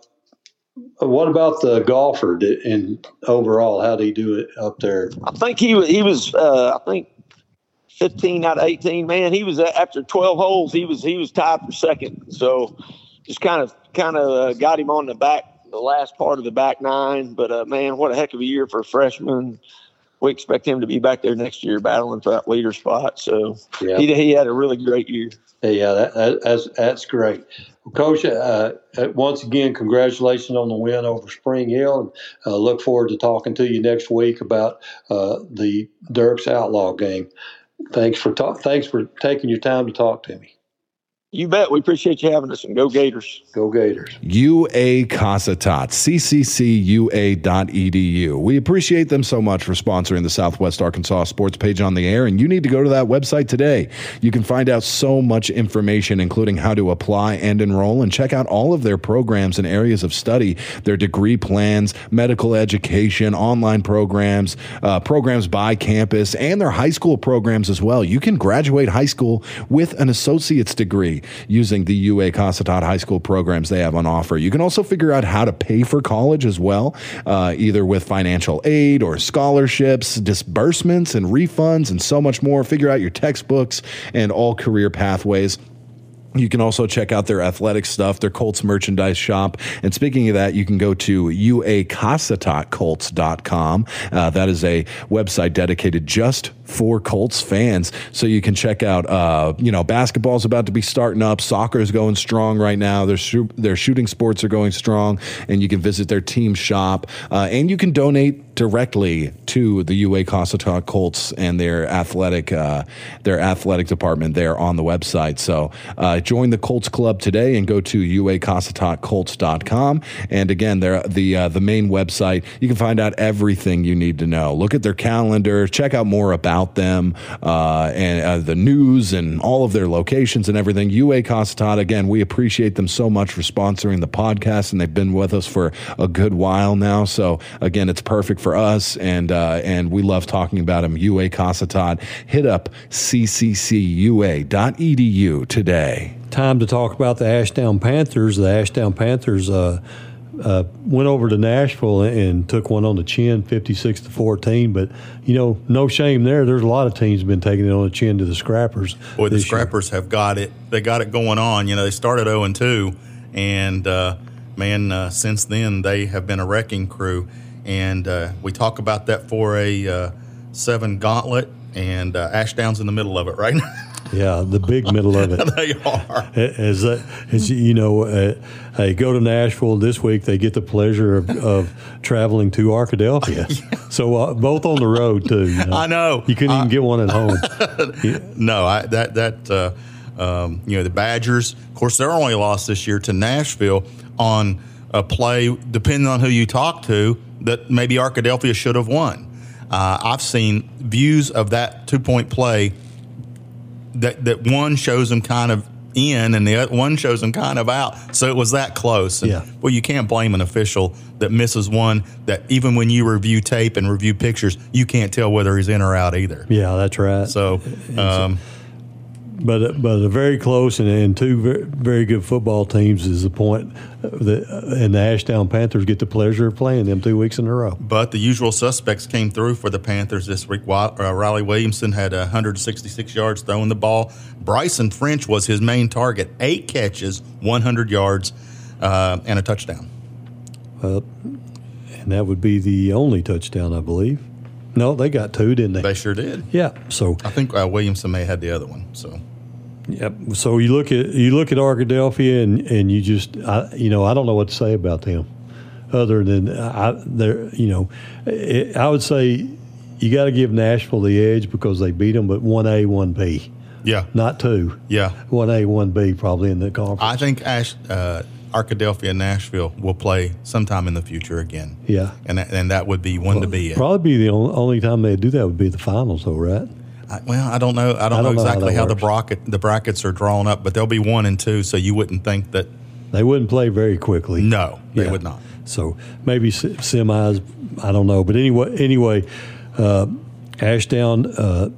uh, what about the golfer in overall? How did he do it up there? I think he was. He was. Uh, I think. fifteen out of eighteen, man, he was after twelve holes. He was he was tied for second. So just kind of kind of uh, got him on the back, the last part of the back nine. But uh, man, what a heck of a year for a freshman. We expect him to be back there next year battling for that leader spot. So yeah. he he had a really great year. Yeah, that, that, that's that's great. Well, Coach, uh, once again, congratulations on the win over Spring Hill, and uh, look forward to talking to you next week about uh, the Dirks Outlaw game. Thanks for talk. Thanks for taking your time to talk to me. You bet. We appreciate you having us, and go Gators. Go Gators. U A Cossatot, C C C U A dot E D U. We appreciate them so much for sponsoring the Southwest Arkansas Sports Page on the Air, and you need to go to that website today. You can find out so much information, including how to apply and enroll, and check out all of their programs and areas of study, their degree plans, medical education, online programs, uh, programs by campus, and their high school programs as well. You can graduate high school with an associate's degree using the U A Cossatot high school programs they have on offer. You can also figure out how to pay for college as well, uh, either with financial aid or scholarships, disbursements and refunds, and so much more. Figure out your textbooks and all career pathways. You can also check out their athletic stuff, their Colts merchandise shop. And speaking of that, you can go to U A Cossatot Colts dot com. Uh, that is a website dedicated just for Colts fans. So you can check out, uh, you know, basketball's about to be starting up. Soccer is going strong right now. Their, sh- their shooting sports are going strong. And you can visit their team shop. Uh, and you can donate directly to the U A Cossatot Colts and their athletic, uh, their athletic department there on the website. So, uh, join the Colts Club today and go to U A Cossatot Colts dot com. And again, they're the uh, the main website. You can find out everything you need to know. Look at their calendar, check out more about them, uh, and uh, the news and all of their locations and everything. U A Cossatot, again, we appreciate them so much for sponsoring the podcast, and they've been with us for a good while now. So again, it's perfect for us, and uh, and we love talking about them. U A Cossatot. Hit up C C C U A dot E D U today. Time to talk about the Ashdown Panthers. The Ashdown Panthers uh, uh, went over to Nashville and took one on the chin, fifty-six to fourteen. But, you know, no shame there. There's a lot of teams been taking it on the chin to the Scrappers. Boy, the Scrappers year. have got it. They got it going on. You know, they started oh and two, and, uh, man, uh, since then they have been a wrecking crew. And uh, we talk about that four A uh, seven gauntlet, and uh, Ashdown's in the middle of it right now. Yeah, the big middle of it. They are. As, as you know, uh, hey, go to Nashville this week. They get the pleasure of, of traveling to Arkadelphia. Yeah. So uh, both on the road too. You know? I know. You couldn't I, even get one at home. Yeah. No, I, that that uh, um, you know, the Badgers. Of course, they're only lost this year to Nashville on a play, depending on who you talk to, that maybe Arkadelphia should have won. Uh, I've seen views of that two-point play that, that one shows them kind of in and the other one shows them kind of out. So it was that close. And, yeah. Well, you can't blame an official that misses one that even when you review tape and review pictures, you can't tell whether he's in or out either. Yeah, that's right. So um, – But but a very close and, and two very, very good football teams is the point that and the Ashdown Panthers get the pleasure of playing them two weeks in a row. But the usual suspects came through for the Panthers this week. Uh, Riley Williamson had one hundred sixty-six yards throwing the ball. Bryson French was his main target, eight catches, one hundred yards, uh, and a touchdown. Well, and that would be the only touchdown, I believe. No, they got two, didn't they? They sure did. Yeah. So I think uh, Williamson may have had the other one. So. Yep. So you look at you look at Arkadelphia and, and you just I, you know I don't know what to say about them, other than I they're you know it, I would say you got to give Nashville the edge because they beat them, but one A, one B. Yeah. Not two. Yeah. One A, one B probably in the conference. I think Ash, uh, Arkadelphia and Nashville will play sometime in the future again. Yeah. And that, and that would be one well, to be. Probably be the only, only time they do that would be the finals, though, right? I, well, I don't know. I don't, I don't know, know exactly how, how the bracket the brackets are drawn up, but they'll be one and two, so you wouldn't think that they wouldn't play very quickly. No, they yeah. would not. So maybe semis. I don't know, but anyway, anyway, uh, Ashdown. Uh,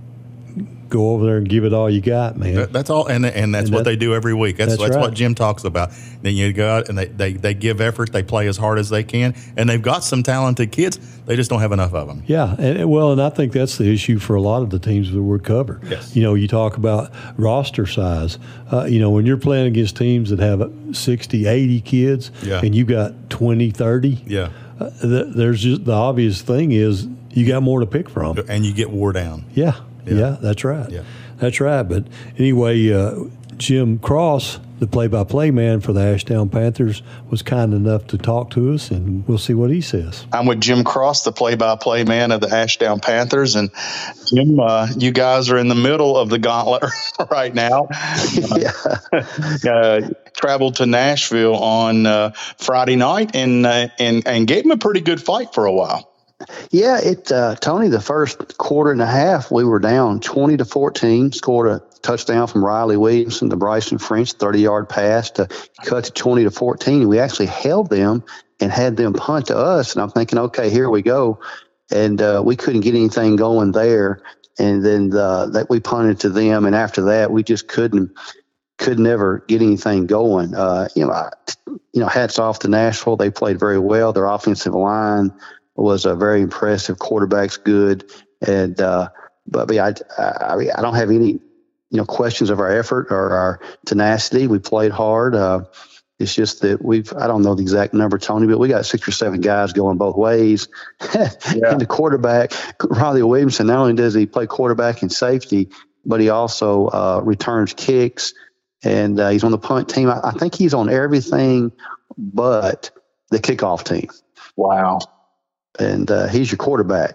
Go over there and give it all you got, man. That, that's all, and and that's and what that, they do every week. That's that's, that's right. what Jim talks about. Then you go out and they, they, they give effort. They play as hard as they can, and they've got some talented kids. They just don't have enough of them. Yeah, and well, and I think that's the issue for a lot of the teams that we're covered. Yes. You know, you talk about roster size. Uh, you know, when you're playing against teams that have sixty, eighty kids, yeah. and you got twenty, thirty, yeah. Uh, th- there's just the obvious thing is you got more to pick from, and you get wore down. Yeah. Yeah, yeah, that's right. Yeah. That's right. But anyway, uh, Jim Cross, the play-by-play man for the Ashdown Panthers, was kind enough to talk to us, and we'll see what he says. I'm with Jim Cross, the play-by-play man of the Ashdown Panthers. And, Jim, uh, you guys are in the middle of the gauntlet right now. Yeah. uh, traveled to Nashville on uh, Friday night and, uh, and, and gave them a pretty good fight for a while. Yeah, it uh, Tony, the first quarter and a half, we were down twenty to fourteen, scored a touchdown from Riley Williamson to Bryson French, thirty-yard pass to cut to twenty to fourteen. We actually held them and had them punt to us, and I'm thinking, okay, here we go. And uh, we couldn't get anything going there, and then the, that we punted to them, and after that, we just couldn't could never get anything going. Uh, you know, I, you know, hats off to Nashville. They played very well. Their offensive line was a very impressive. Quarterback's good, and uh, but, but I, I I don't have any you know questions of our effort or our tenacity. We played hard. Uh, it's just that we've I don't know the exact number, Tony, but we got six or seven guys going both ways. Yeah. And the quarterback, Riley Williamson, not only does he play quarterback and safety, but he also uh, returns kicks, and uh, he's on the punt team. I, I think he's on everything but the kickoff team. Wow. And uh, he's your quarterback.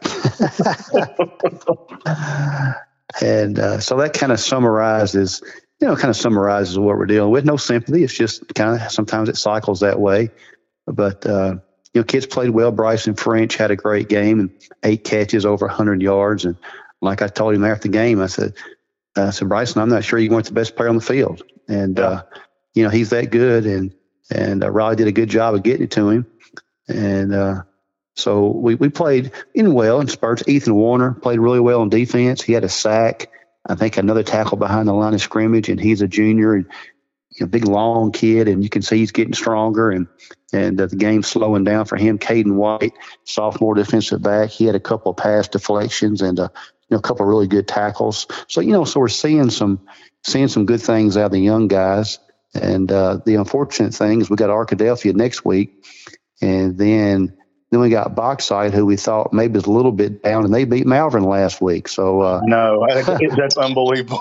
and uh, so that kind of summarizes, you know, kind of summarizes what we're dealing with. No sympathy. It's just kind of sometimes it cycles that way. But, uh, you know, kids played well. Bryson French had a great game and eight catches, over one hundred yards. And like I told him after the game, I said, I said, Bryson, I'm not sure you weren't the best player on the field. And, yeah. uh, you know, he's that good. And, and uh, Riley did a good job of getting it to him. And, uh, So we, we played in well in spurts. Ethan Warner played really well on defense. He had a sack, I think another tackle behind the line of scrimmage, and he's a junior and a big, long kid, and you can see he's getting stronger, and and uh, the game's slowing down for him. Caden White, sophomore defensive back, he had a couple of pass deflections and uh, you know, a couple of really good tackles. So, you know, so we're seeing some seeing some good things out of the young guys. And uh, the unfortunate thing is we got Arkadelphia next week, and then Then we got Bauxite, who we thought maybe was a little bit down, and they beat Malvern last week. So uh, no, that's unbelievable.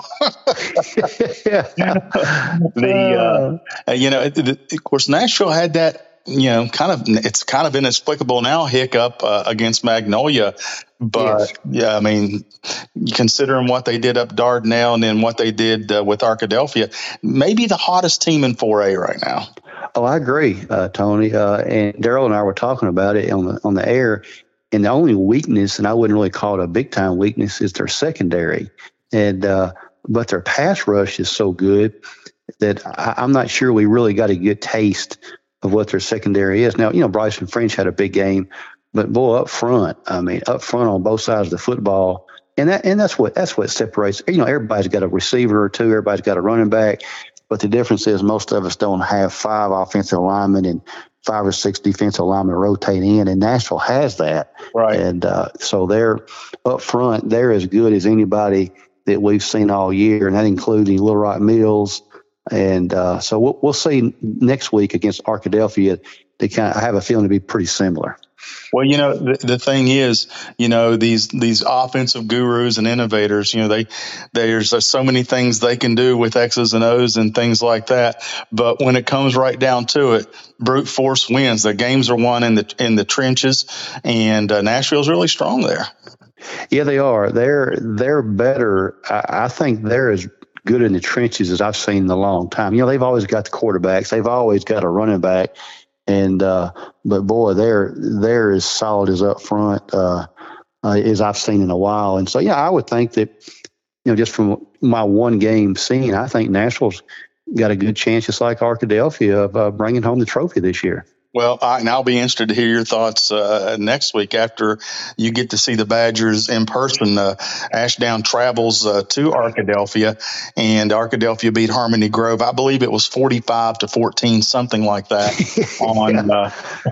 the uh, you know, the, of course, Nashville had that. You know, kind of, it's kind of inexplicable now hiccup uh, against Magnolia. But yes. yeah, I mean, considering what they did up Dardanelle and then what they did uh, with Arkadelphia, maybe the hottest team in four A right now. Oh, I agree, uh, Tony. Uh, and Daryl and I were talking about it on the on the air. And the only weakness, and I wouldn't really call it a big time weakness, is their secondary. And uh, but their pass rush is so good that I, I'm not sure we really got a good taste of what their secondary is. Now, you know, Bryson French had a big game, but boy, up front, I mean, up front on both sides of the football, and that and that's what that's what separates. You know, everybody's got a receiver or two, everybody's got a running back, but the difference is most of us don't have five offensive linemen and five or six defensive linemen rotate in, and Nashville has that. Right. And uh, so they're up front, they're as good as anybody that we've seen all year, and that includes Little Rock Mills. And uh, so we'll, we'll see next week against Arkadelphia. They kind of, I have a feeling to be pretty similar. Well, you know, the, the thing is, you know, these these offensive gurus and innovators, you know, they there's uh, so many things they can do with X's and O's and things like that. But when it comes right down to it, brute force wins. The games are won in the in the trenches, and uh, Nashville's really strong there. Yeah, they are. They're they're better. I, I think they're as good in the trenches as I've seen in a long time. You know, they've always got the quarterbacks. They've always got a running back. And, uh, but boy, they're, they're as solid as up front, uh, uh, as I've seen in a while. And so, yeah, I would think that, you know, just from my one game scene, I think Nashville's got a good chance, just like Arkadelphia, of uh, bringing home the trophy this year. Well, I, and I'll be interested to hear your thoughts uh, next week after you get to see the Badgers in person. Uh, Ashdown travels uh, to Arkadelphia, and Arkadelphia beat Harmony Grove. I believe it was forty-five to fourteen, something like that, on uh,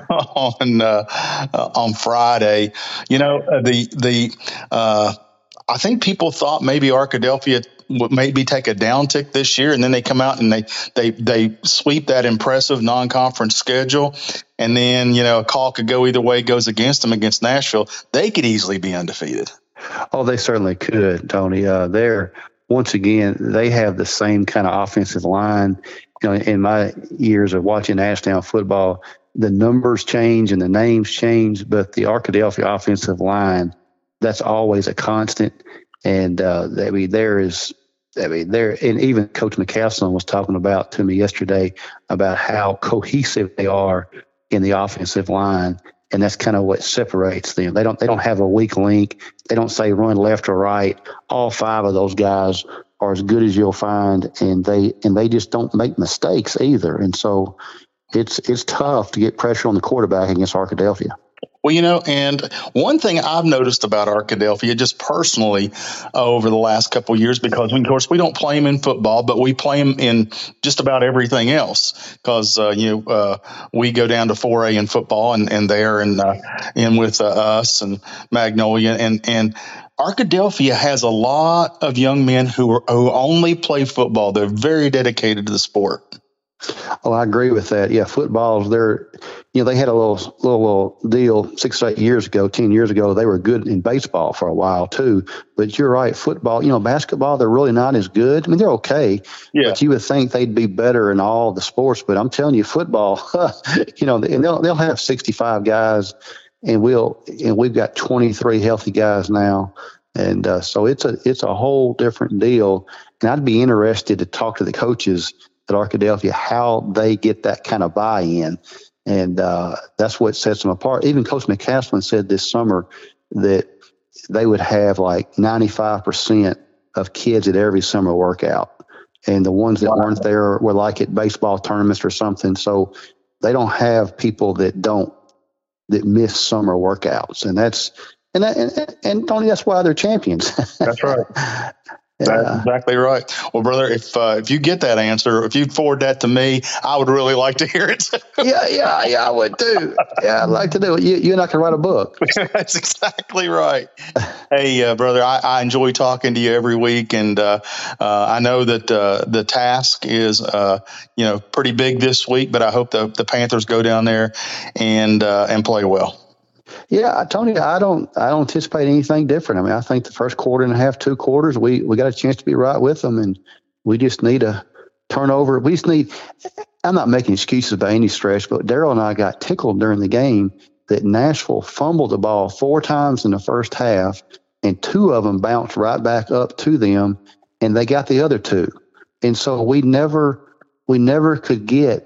on uh, uh, on Friday. You know, uh, the the uh, I think people thought maybe Arkadelphia would maybe take a downtick this year, and then they come out and they they they sweep that impressive non-conference schedule, and then, you know, a call could go either way, goes against them against Nashville. They could easily be undefeated. Oh, they certainly could, Tony. Uh, they're once again they have the same kind of offensive line. You know, in my years of watching Ashdown football, the numbers change and the names change, but the Arkadelphia offensive line, that's always a constant. And uh, I mean, there is, I mean, there, and even Coach McCaslin was talking about to me yesterday about how cohesive they are in the offensive line, and that's kind of what separates them. They don't, they don't have a weak link. They don't say run left or right. All five of those guys are as good as you'll find, and they and they just don't make mistakes either. And so, it's it's tough to get pressure on the quarterback against Arkadelphia. Well, you know, and one thing I've noticed about Arkadelphia, just personally, uh, over the last couple of years, because, of course, we don't play them in football, but we play them in just about everything else. Because, uh, you know, uh, we go down to four A in football, and, and they're in, uh, in with uh, us and Magnolia. And, and Arkadelphia has a lot of young men who, are, who only play football. They're very dedicated to the sport. Oh, I agree with that. Yeah, football's they're, you know, they had a little, little, little deal six, eight years ago, ten years ago. They were good in baseball for a while too. But you're right, football, you know, basketball, they're really not as good. I mean, they're okay. Yeah. But you would think they'd be better in all the sports. But I'm telling you, football, you know, and they'll they'll have sixty-five guys, and we'll and we've got twenty-three healthy guys now. And uh, so it's a it's a whole different deal. And I'd be interested to talk to the coaches at Arkadelphia, how they get that kind of buy-in. And uh, that's what sets them apart. Even Coach McCaslin said this summer that they would have like ninety-five percent of kids at every summer workout. And the ones that wow. weren't there were like at baseball tournaments or something. So they don't have people that don't, that miss summer workouts. And that's, and that, and, and Tony, that's why they're champions. That's right. That's exactly right. Well, brother, if uh, if you get that answer, if you forward that to me, I would really like to hear it. yeah, yeah, yeah, I would too. Yeah, I'd like to do it. You, you and I can write a book. That's exactly right. Hey, uh, brother, I, I enjoy talking to you every week, and uh, uh, I know that uh, the task is, uh, you know, pretty big this week. But I hope the the Panthers go down there and uh, and play well. Yeah, Tony, I don't I don't anticipate anything different. I mean, I think the first quarter and a half, two quarters, we, we got a chance to be right with them, and we just need a turnover. We just need – I'm not making excuses by any stretch, but Daryl and I got tickled during the game that Nashville fumbled the ball four times in the first half, and two of them bounced right back up to them, and they got the other two. And so we never we never could get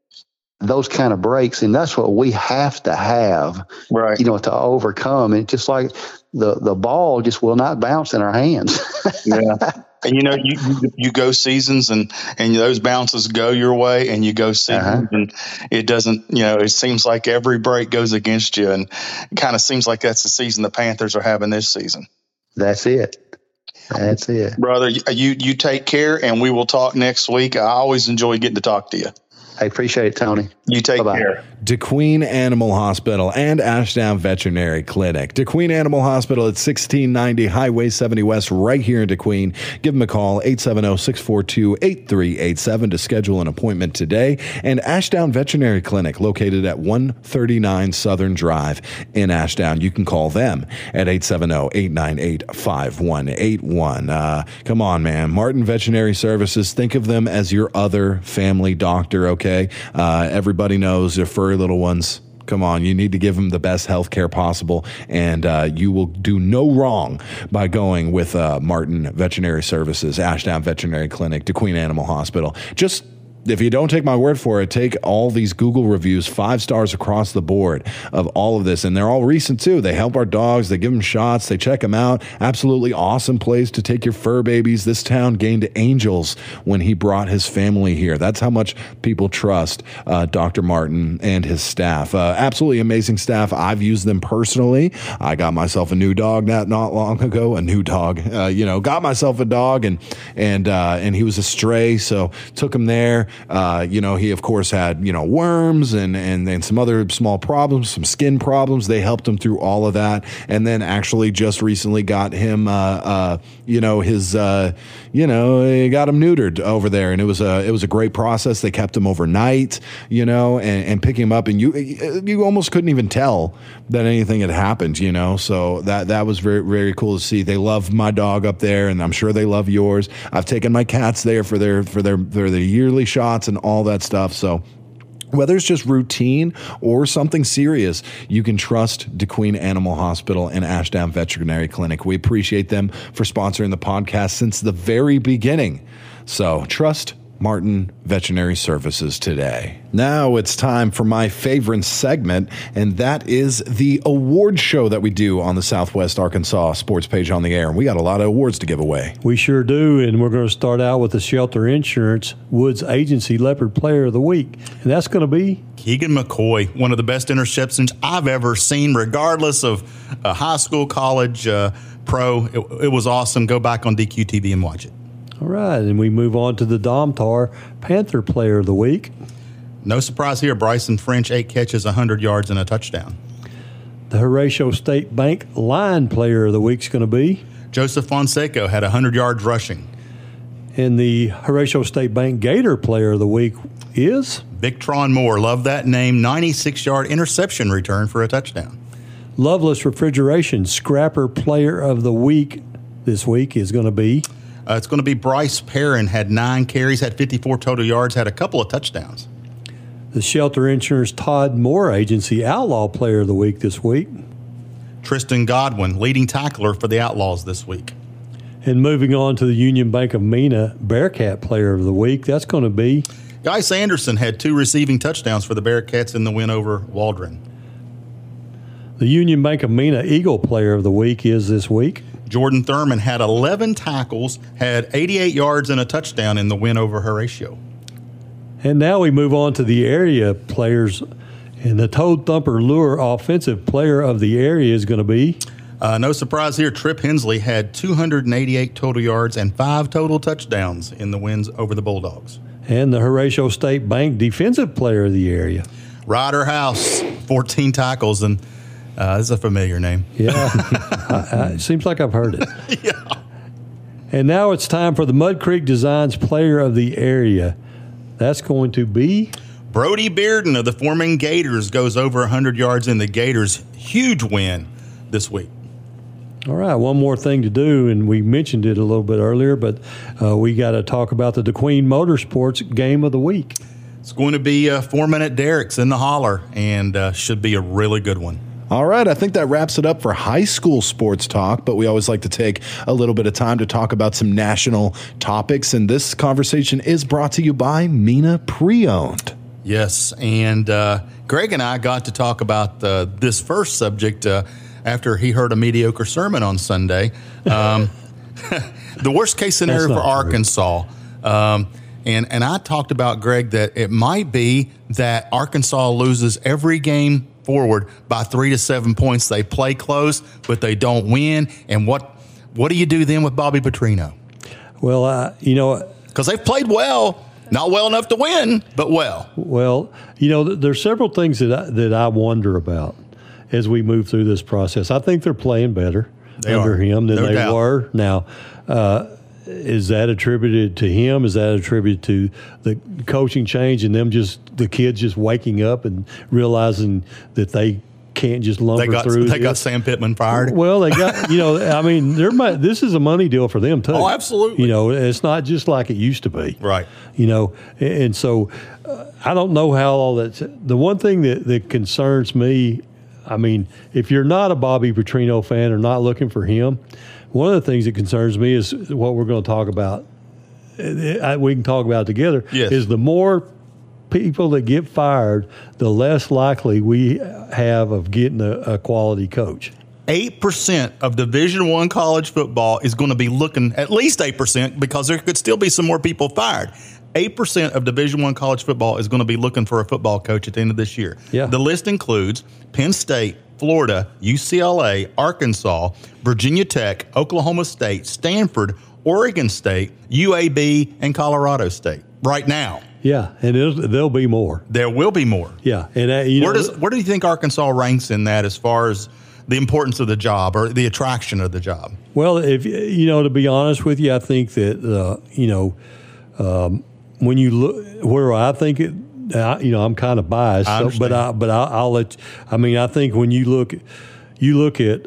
those kind of breaks, and that's what we have to have, right? You know, to overcome. And just like the the ball just will not bounce in our hands. Yeah, and you know, you, you you go seasons, and and those bounces go your way, and you go seasons, uh-huh. and it doesn't. You know, it seems like every break goes against you, and it kind of seems like that's the season the Panthers are having this season. That's it. That's it, brother. You you take care, and we will talk next week. I always enjoy getting to talk to you. I appreciate it, Tony. You take Bye-bye. care. DeQueen Animal Hospital and Ashdown Veterinary Clinic. DeQueen Animal Hospital at sixteen ninety Highway seventy West, right here in DeQueen. Give them a call, eight seven zero, six four two, eight three eight seven to schedule an appointment today. And Ashdown Veterinary Clinic, located at one thirty-nine Southern Drive in Ashdown. You can call them at eight seven zero, eight nine eight, five one eight one. Uh, come on, man. Martin Veterinary Services, think of them as your other family doctor, okay? Okay, uh, everybody knows your furry little ones. Come on, you need to give them the best health care possible, and uh, you will do no wrong by going with uh, Martin Veterinary Services, Ashdown Veterinary Clinic, DeQueen Animal Hospital. Just if you don't take my word for it, take all these Google reviews, five stars across the board of all of this. And they're all recent, too. They help our dogs. They give them shots. They check them out. Absolutely awesome place to take your fur babies. This town gained angels when he brought his family here. That's how much people trust uh, Doctor Martin and his staff. Uh, absolutely amazing staff. I've used them personally. I got myself a new dog not, not long ago. A new dog. Uh, you know, got myself a dog, and and uh, and he was a stray, so took him there. Uh, you know, he, of course, had, you know, worms and, and, and some other small problems, some skin problems. They helped him through all of that. And then actually just recently got him, uh, uh, you know, his, uh, you know, got him neutered over there. And it was a, it was a great process. They kept him overnight, you know, and, and picking him up. And you, you almost couldn't even tell that anything had happened, you know. So that, that was very, very cool to see. They love my dog up there, and I'm sure they love yours. I've taken my cats there for their, for their, for their yearly shots and all that stuff. So whether it's just routine or something serious, you can trust DeQueen Animal Hospital and Ashdown Veterinary Clinic. We appreciate them for sponsoring the podcast since the very beginning. So trust Martin Veterinary Services today. Now it's time for my favorite segment, and that is the award show that we do on the Southwest Arkansas Sports Page on the Air. And we got a lot of awards to give away. We sure do, and we're going to start out with the Shelter Insurance Woods Agency Leopard Player of the Week, and that's going to be Keegan McCoy, one of the best interceptions I've ever seen, regardless of uh, high school, college, uh, pro. It, it was awesome. Go back on D Q T V and watch it. All right, and we move on to the Domtar Panther Player of the Week. No surprise here. Bryson French, eight catches, one hundred yards, and a touchdown. The Horatio State Bank Line Player of the Week is going to be Joseph Fonseca, had one hundred yards rushing. And the Horatio State Bank Gator Player of the Week is Victron Moore. Love that name. ninety-six yard interception return for a touchdown. Loveless Refrigeration Scrapper Player of the Week this week is going to be Uh, it's going to be Bryce Perrin, had nine carries, had fifty-four total yards, had a couple of touchdowns. The Shelter Insurance Todd Moore Agency Outlaw Player of the Week this week. Tristan Godwin, leading tackler for the Outlaws this week. And moving on to the Union Bank of Mena Bearcat Player of the Week, that's going to be Guy Sanderson had two receiving touchdowns for the Bearcats in the win over Waldron. The Union Bank of Mena Eagle Player of the Week is this week Jordan Thurman had eleven tackles, had eighty-eight yards and a touchdown in the win over Horatio. And now we move on to the area players. And the Toad Thumper Lure Offensive Player of the Area is going to be Uh, no surprise here. Trip Hensley had two hundred eighty-eight total yards and five total touchdowns in the wins over the Bulldogs. And the Horatio State Bank Defensive Player of the Area. Ryder House, fourteen tackles, and uh, this is a familiar name. Yeah, I, I, it seems like I've heard it. Yeah. And now it's time for the Mud Creek Designs Player of the Area. That's going to be Brody Bearden of the Foreman Gators goes over one hundred yards in the Gators. Huge win this week. All right, one more thing to do, and we mentioned it a little bit earlier, but uh, we got to talk about the DeQueen Motorsports Game of the Week. It's going to be uh, Foreman at Derrick's in the Holler, and uh, should be a really good one. All right, I think that wraps it up for high school sports talk, but we always like to take a little bit of time to talk about some national topics, and this conversation is brought to you by Mina Pre-Owned. Yes, and uh, Greg and I got to talk about uh, this first subject uh, after he heard a mediocre sermon on Sunday. Um, the worst case scenario for Arkansas. Um, and, and I talked about, Greg, that it might be that Arkansas loses every game forward by three to seven points. They play close, but they don't win. And what what do you do then with Bobby Petrino? Well, uh, you know, because they've played well. Not well enough to win, but well. Well, you know, there's several things that I, that I wonder about as we move through this process. I think they're playing better they under are. him than No they doubt. were. Now, uh, is that attributed to him? Is that attributed to the coaching change and them just the kids just waking up and realizing that they can't just lumber They got through? they got this? Sam Pittman fired. Well, they got, you know, I mean, they're, this is a money deal for them, too. Oh, absolutely. You know, it's not just like it used to be. Right. You know, and so uh, I don't know how all that's. The one thing that, that concerns me, I mean, if you're not a Bobby Petrino fan or not looking for him, one of the things that concerns me is what we're going to talk about. uh, We can talk about it together. Yes. Is the more people that get fired, the less likely we have of getting a, a quality coach. Eight percent of Division One college football is going to be looking at least eight percent because there could still be some more people fired. Eight percent of Division One college football is going to be looking for a football coach at the end of this year. Yeah. The list includes Penn State, Florida, U C L A, Arkansas, Virginia Tech, Oklahoma State, Stanford, Oregon State, U A B, and Colorado State. Right now. Yeah, and there's, there'll be more. There will be more. Yeah, and uh, you know, where does where do you think Arkansas ranks in that as far as the importance of the job or the attraction of the job? Well, if you know, to be honest with you, I think that uh, you know, um, when you look where I think it, I, you know, I'm kind of biased, I so, but I but I, I'll let. I mean, I think when you look, you look at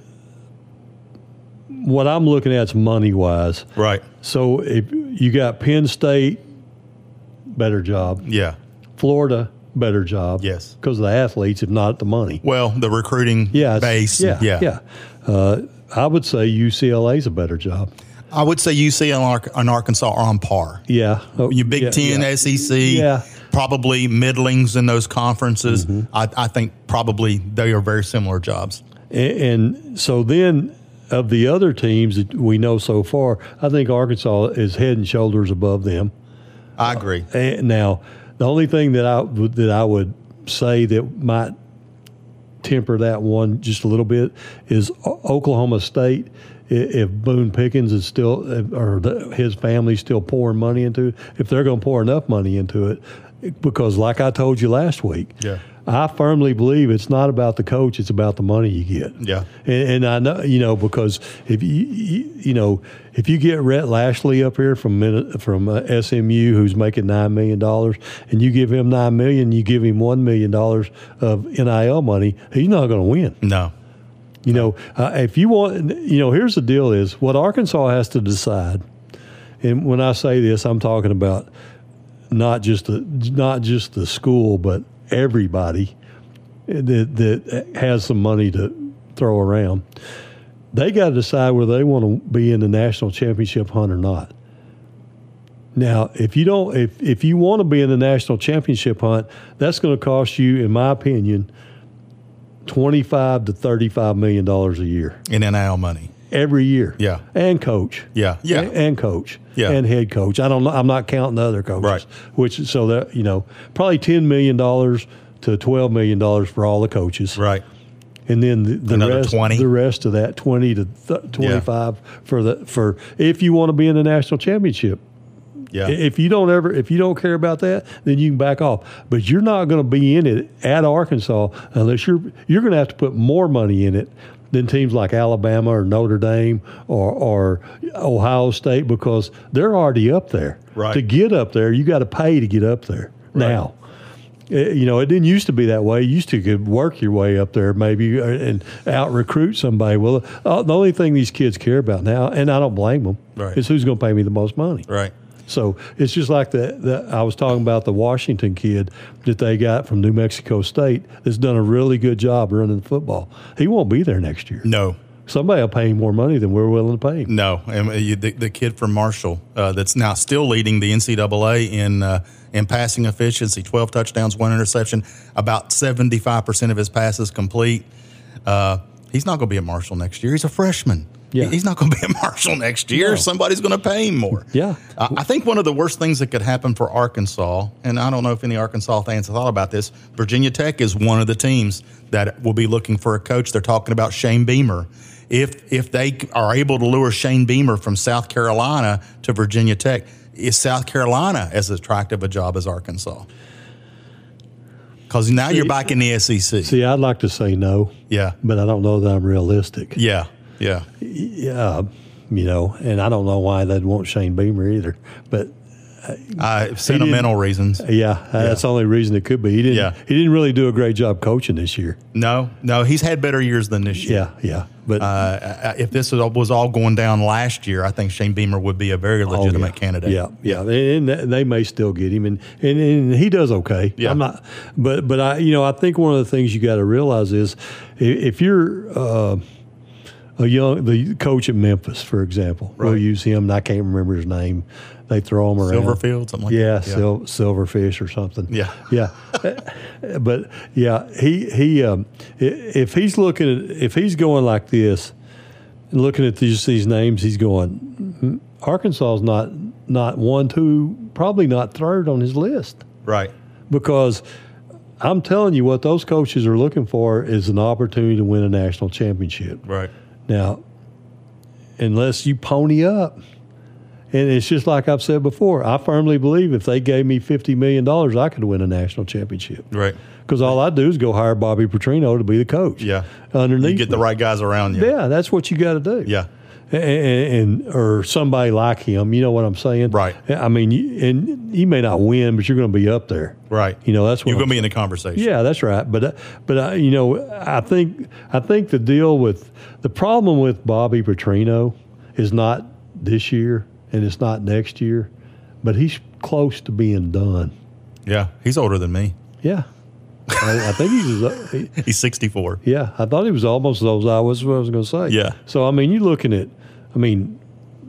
what I'm looking at is money wise, right? So if you got Penn State, better job, yeah. Florida, better job, yes, because of the athletes, if not the money. Well, the recruiting yeah, base, yeah, yeah. yeah. Uh, I would say U C L A is a better job. I would say U C L A and Arkansas are on par. Yeah. Oh, Your Big yeah, Ten, yeah. S E C, Yeah. probably middlings in those conferences. Mm-hmm. I, I think probably they are very similar jobs. And, and so then of the other teams that we know so far, I think Arkansas is head and shoulders above them. I agree. Uh, and now, the only thing that I would, that I would say that might temper that one just a little bit is O- Oklahoma State. If Boone Pickens is still, or the, his family's still pouring money into it, if they're going to pour enough money into it, because like I told you last week, yeah. I firmly believe it's not about the coach; it's about the money you get. Yeah, and, and I know, you know, because if you, you, you know, if you get Rhett Lashley up here from from uh, S M U, who's making nine million dollars, and you give him nine million, you give him one million dollars of N I L money, he's not going to win. No. You know, uh, if you want, you know, here's the deal: is what Arkansas has to decide. And when I say this, I'm talking about not just the not just the school, but everybody that that has some money to throw around. They got to decide whether they want to be in the national championship hunt or not. Now, if you don't, if if you want to be in the national championship hunt, that's going to cost you, in my opinion, twenty-five to thirty-five million dollars a year in N I L money every year. Yeah, and coach. Yeah, yeah, and, and coach. Yeah, and head coach. I don't know. I'm not counting the other coaches. Right. Which so that you know probably ten million dollars to twelve million dollars for all the coaches. Right. And then the, the Another rest, twenty. the rest of that twenty to th- twenty-five yeah. for the for if you want to be in the national championship. Yeah. If you don't ever, if you don't care about that, then you can back off. But you're not going to be in it at Arkansas unless you're you're going to have to put more money in it than teams like Alabama or Notre Dame or, or Ohio State because they're already up there. Right. To get up there, you got to pay to get up there right. now. It, you know, it didn't used to be that way. You used to could work your way up there maybe and out recruit somebody. Well, uh, the only thing these kids care about now, and I don't blame them, Right. is who's going to pay me the most money. Right. So it's just like the, the I was talking about the Washington kid that they got from New Mexico State that's done a really good job running the football. He won't be there next year. No. Somebody will pay him more money than we're willing to pay him. No, and you- the, the kid from Marshall uh, that's now still leading the N C double A in uh, in passing efficiency, twelve touchdowns, one interception, about seventy-five percent of his passes complete. Uh, he's not going to be at Marshall next year. He's a freshman. Yeah. He- He's not going to be at Marshall next year. No. Somebody's going to pay him more. Yeah. I I think one of the worst things that could happen for Arkansas, and I don't know if any Arkansas fans have thought about this, Virginia Tech is one of the teams that will be looking for a coach. They're talking about Shane Beamer. If if they are able to lure Shane Beamer from South Carolina to Virginia Tech, is South Carolina as attractive a job as Arkansas? Because now See- you're back in the S E C. See, I'd like to say no, Yeah, but I don't know that I'm realistic. yeah, yeah. Yeah, you know, and I don't know why they'd want Shane Beamer either. But Uh, sentimental reasons. yeah, that's the only reason it could be. He didn't. Yeah. He didn't really do a great job coaching this year. No, no, he's had better years than this year. Yeah, yeah. But Uh, if this was was all going down last year, I think Shane Beamer would be a very legitimate oh, yeah. candidate. Yeah, yeah, and, and they may still get him, and, and, and he does okay. Yeah. I'm not, but but I, you know, I think one of the things you got to realize is i- if you're uh, a young the coach at Memphis, for example, we'll Right. use him. And I can't remember his name. They throw him around. Silverfield, something like yeah, that. Yeah. Sil- Silverfish or something. Yeah. yeah. But yeah, he he um, i- if he's looking at if he's going like this, and looking at these these names, he's going. "Mm, Arkansas's not not one, two, probably not third on his list Right. because I'm telling you what those coaches are looking for is an opportunity to win a national championship. Right. Now, unless you pony up, and it's just like I've said before, I firmly believe if they gave me fifty million dollars, I could win a national championship. Right. Because all I do is go hire Bobby Petrino to be the coach. Yeah. Underneath You get the me. right guys around you. Yeah, that's what you got to do. Yeah. And, and or somebody like him, you know what I'm saying? Right. I mean, you, and you may not win, but you're going to be up there. Right. You know, that's what You're I'm going to be in the conversation. Yeah, that's right. But uh, but uh, you know, I think I think the deal with the problem with Bobby Petrino is not this year and it's not next year, but he's close to being done. Yeah. He's older than me. Yeah, I, I think he's. uh, he- He's sixty-four. Yeah, I thought he was almost as old as I was. What I was going to say. Yeah. So I mean, you're looking at. I mean,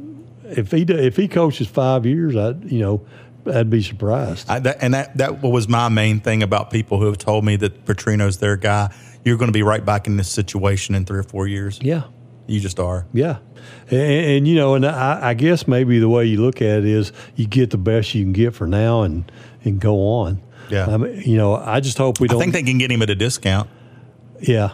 if he do- if he coaches five years, I you know, I'd be surprised. I, that, and that, that was my main thing about people who have told me that Petrino's their guy. You're going to be right back in this situation in three or four years. yeah. You just are. Yeah, and, and you know, and I, I guess maybe the way you look at it is you get the best you can get for now, and and go on. Yeah. I mean, you know, I just hope we I don't. think they can get him at a discount, yeah,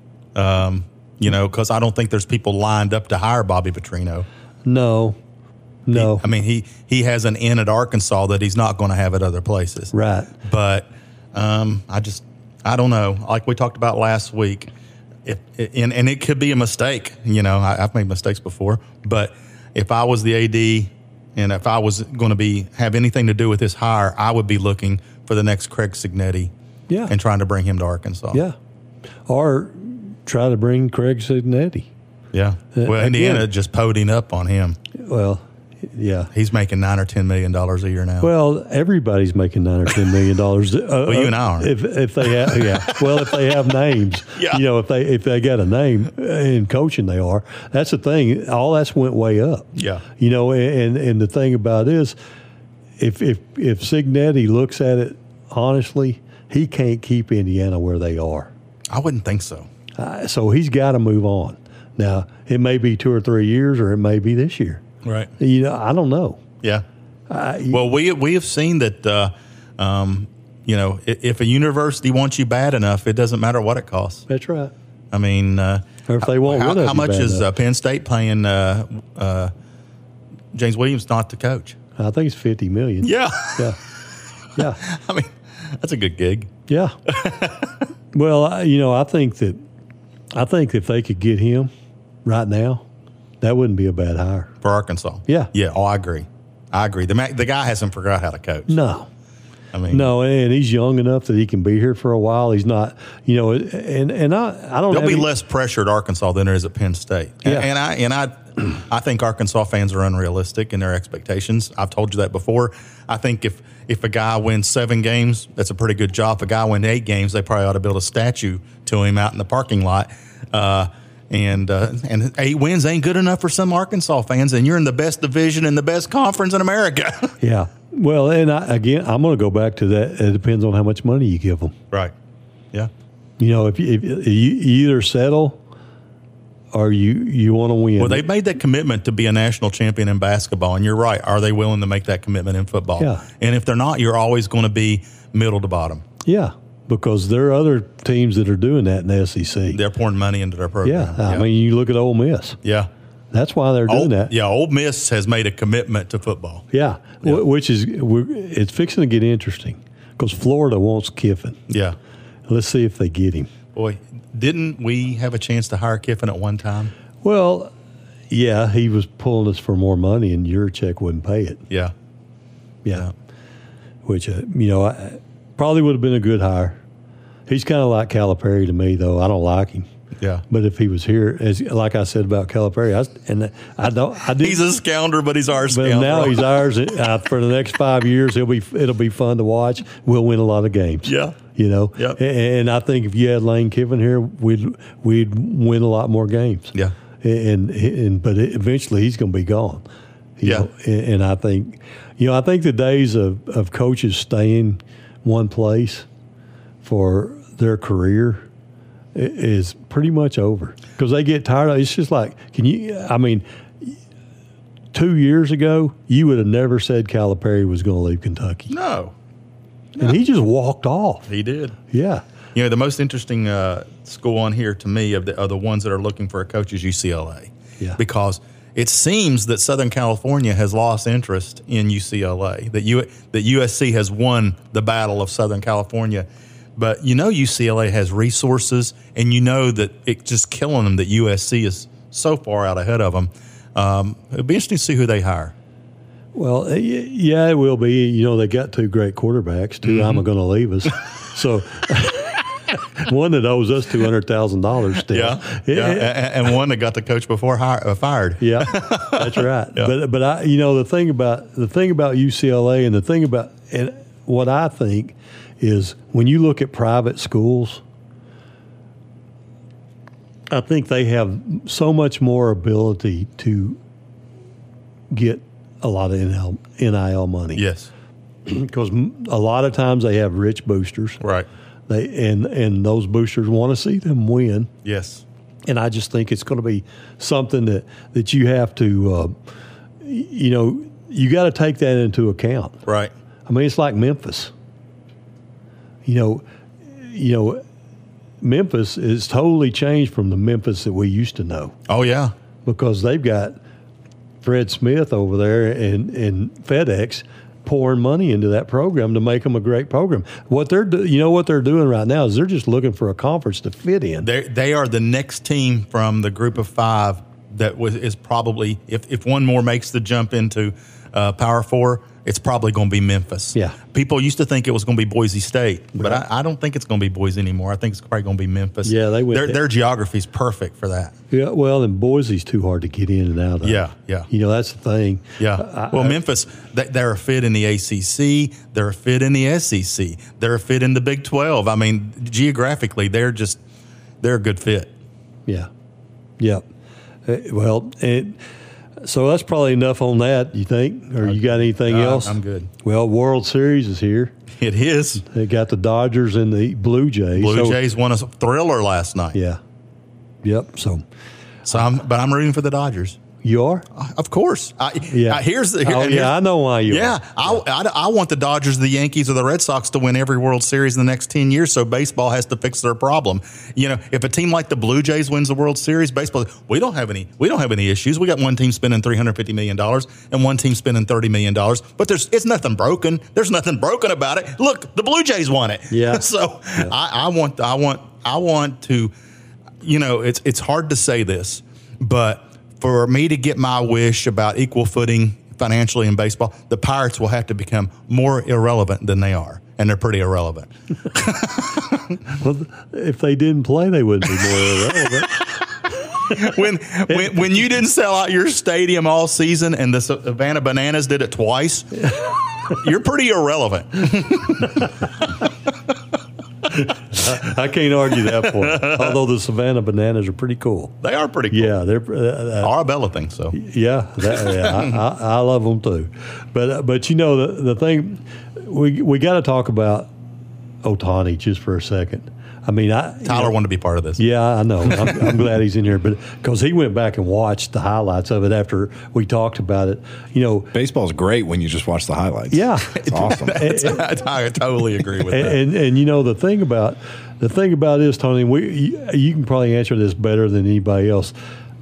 you know, because I don't think there's people lined up to hire Bobby Petrino. no, no, I mean, he, he has an in at Arkansas that he's not going to have at other places. right, But um, I just, I don't know. Like we talked about last week, if, and, and it could be a mistake. You know, I, I've made mistakes before. But if I was the A D and if I was going to be have anything to do with this hire, I would be looking for the next Craig Signetti yeah, and trying to bring him to Arkansas. yeah, or try to bring Craig Signetti. Yeah. Uh, Well, Indiana again- just podied up on him. Well, yeah. He's making nine or ten million dollars a year now. Well, everybody's making nine or ten million dollars. Uh, Well, you and I are. If if they have, yeah. Well, if they have names, Yeah. you know, if they if they got a name in coaching, they are. That's the thing. All that's went way up. Yeah. You know, and and the thing about it is, if if if Signetti looks at it honestly, he can't keep Indiana where they are. I wouldn't think so. Uh, so he's got to move on. Now, it may be two or three years, or it may be this year. Right. You know, I don't know. Yeah. Uh, Well, we we have seen that. Uh, um, you know, if, if a university wants you bad enough, it doesn't matter what it costs. That's right. I mean, uh, Or if they won't how, rid of how you much bad is uh, enough. Penn State paying uh, uh, James Williams not to coach? I think it's fifty million. Yeah. Yeah. Yeah. I mean, that's a good gig. Yeah. Well, I, you know, I think that I think if they could get him right now, that wouldn't be a bad hire. For Arkansas. Yeah. Yeah. Oh, I agree. I agree. The ma- the guy hasn't forgot how to coach. No. I mean, no, and he's young enough that he can be here for a while. He's not, you know, and and I I don't. There'll be any, less pressure at Arkansas than there is at Penn State. Yeah. And, and I and I I think Arkansas fans are unrealistic in their expectations. I've told you that before. I think if if a guy wins seven games, that's a pretty good job. If a guy wins eight games, they probably ought to build a statue to him out in the parking lot. Uh, and uh, and eight wins ain't good enough for some Arkansas fans. And you're in the best division and the best conference in America. Yeah. Well, and I, again, I'm going to go back to that. It depends on how much money you give them. Right. Yeah. You know, if you, if you either settle or you, you want to win. Well, they've made that commitment to be a national champion in basketball, and you're right. Are they willing to make that commitment in football? Yeah. And if they're not, you're always going to be middle to bottom. Yeah, because there are other teams that are doing that in the S E C. They're pouring money into their program. Yeah, I mean, you look at Ole Miss. Yeah. That's why they're doing Old, that. Yeah, Ole Miss has made a commitment to football. Yeah, Yeah. w- which is we're, it's fixing to get interesting because Florida wants Kiffin. Yeah. Let's see if they get him. Boy, didn't we have a chance to hire Kiffin at one time? Well, yeah, he was pulling us for more money, and Yurchek wouldn't pay it. Yeah. Yeah, Yeah. which uh, you know I, probably would have been a good hire. He's kind of like Calipari to me, though. I don't like him. Yeah. But if he was here, as like I said about Calipari, I, and I don't, I did. He's a scoundrel, but he's our But scoundrel. now he's ours. Uh, for the next five years, he'll be. It'll be fun to watch. We'll win a lot of games. Yeah. You know. Yep. And, and I think if you had Lane Kiffin here, we'd we'd win a lot more games. Yeah. And and but eventually he's going to be gone. You Yeah. know, and, and I think, you know, I think the days of, of coaches staying one place for their career i- is pretty much over because they get tired of it. It's just like, can you, I mean, two years ago, you would have never said Calipari was going to leave Kentucky. No. And he just walked off. He did. Yeah. You know, the most interesting uh, school on here to me of the, of the ones that are looking for a coach is U C L A. Yeah. Because it seems that Southern California has lost interest in U C L A, that, U, that U S C has won the battle of Southern California. But you know U C L A has resources, and you know that it's just killing them that U S C is so far out ahead of them. Um, it'll be interesting to see who they hire. Well, y- yeah, it will be. You know, they got two great quarterbacks, 2 Mm-hmm. I'm going to leave us. So one that owes us two hundred thousand dollars still. Yeah, yeah. and, and one that got the coach before hire, uh, fired. Yeah, that's right. Yeah. But but I, you know, the thing about the thing about U C L A and the thing about and what I think is when you look at private schools, I think they have so much more ability to get a lot of N I L money. Yes, because a lot of times they have rich boosters. right. They and and those boosters want to see them win. Yes, And I just think it's going to be something that, that you have to, uh, you know, you got to take that into account. right. I mean, it's like Memphis. You know, you know, Memphis is totally changed from the Memphis that we used to know Oh yeah, because they've got Fred Smith over there and, and FedEx pouring money into that program to make them a great program. What they're, do, you know, what they're doing right now is they're just looking for a conference to fit in. they they are the next team from the group of five that was is probably if if one more makes the jump into uh, Power Four, it's probably going to be Memphis. Yeah. People used to think it was going to be Boise State, but Right. I, I don't think it's going to be Boise anymore. I think it's probably going to be Memphis. Yeah, they went Their, there. their geography is perfect for that. Yeah, well, and Boise's too hard to get in and out of. Yeah, yeah. You know, that's the thing. Yeah. I- well, I- Memphis, they, they're a fit in the A C C. They're a fit in the S E C. They're a fit in the Big twelve. I mean, geographically, they're just they're a good fit. Yeah. Yep. Uh, well, it, so that's probably enough on that, you think? Or you got anything Uh, else? I'm good. Well, World Series is here. It is. They got the Dodgers and the Blue Jays. Blue So- Jays won a thriller last night. Yeah. Yep. So So I'm, but I'm rooting for the Dodgers. you are? Of course. I, Yeah. I, here's the. Here, Oh, and here's- yeah, I know why you Yeah, are. I, I, I want the Dodgers, the Yankees, or the Red Sox to win every World Series in the next ten years. So baseball has to fix their problem. You know, if a team like the Blue Jays wins the World Series, baseball we don't have any we don't have any issues. We got one team spending three hundred fifty million dollars and one team spending thirty million dollars. But there's it's nothing broken. There's nothing broken about it. Look, the Blue Jays won it. Yeah. so I, I want I want I want to. You know, it's it's hard to say this, but for me to get my wish about equal footing financially in baseball, the Pirates will have to become more irrelevant than they are. and they're pretty irrelevant. Well, if they didn't play, they wouldn't be more irrelevant. when, when when you didn't sell out your stadium all season and the Savannah Bananas did it twice, you're pretty irrelevant. I, I can't argue that point. Although the Savannah Bananas are pretty cool. They are pretty cool. Yeah, they're. Uh, Arabella thinks so. Yeah, that, yeah I, I, I love them too. But uh, but you know the the thing we we got to talk about Ohtani just for a second. I mean, I Tyler you know, wanted to be part of this. Yeah, I know. I'm, I'm glad he's in here, but because he went back and watched the highlights of it after we talked about it. You know, baseball's great when you just watch the highlights. Yeah, it's awesome. and, I, I totally agree with and, that. And, and you know the thing about the thing about is, Tony, we you, you can probably answer this better than anybody else.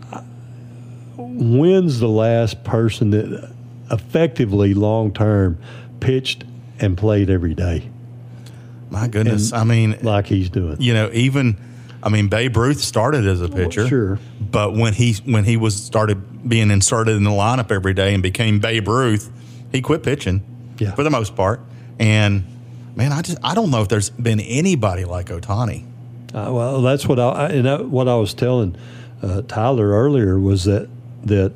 When's the last person that effectively long term pitched and played every day? My goodness, and I mean, like he's doing. You know, even I mean, Babe Ruth started as a pitcher, well, sure, but when he when he was started being inserted in the lineup every day and became Babe Ruth, he quit pitching yeah. for the most part. And man, I just I don't know if there's been anybody like Ohtani. Uh, well, that's what I and that, what I was telling uh, Tyler earlier was that that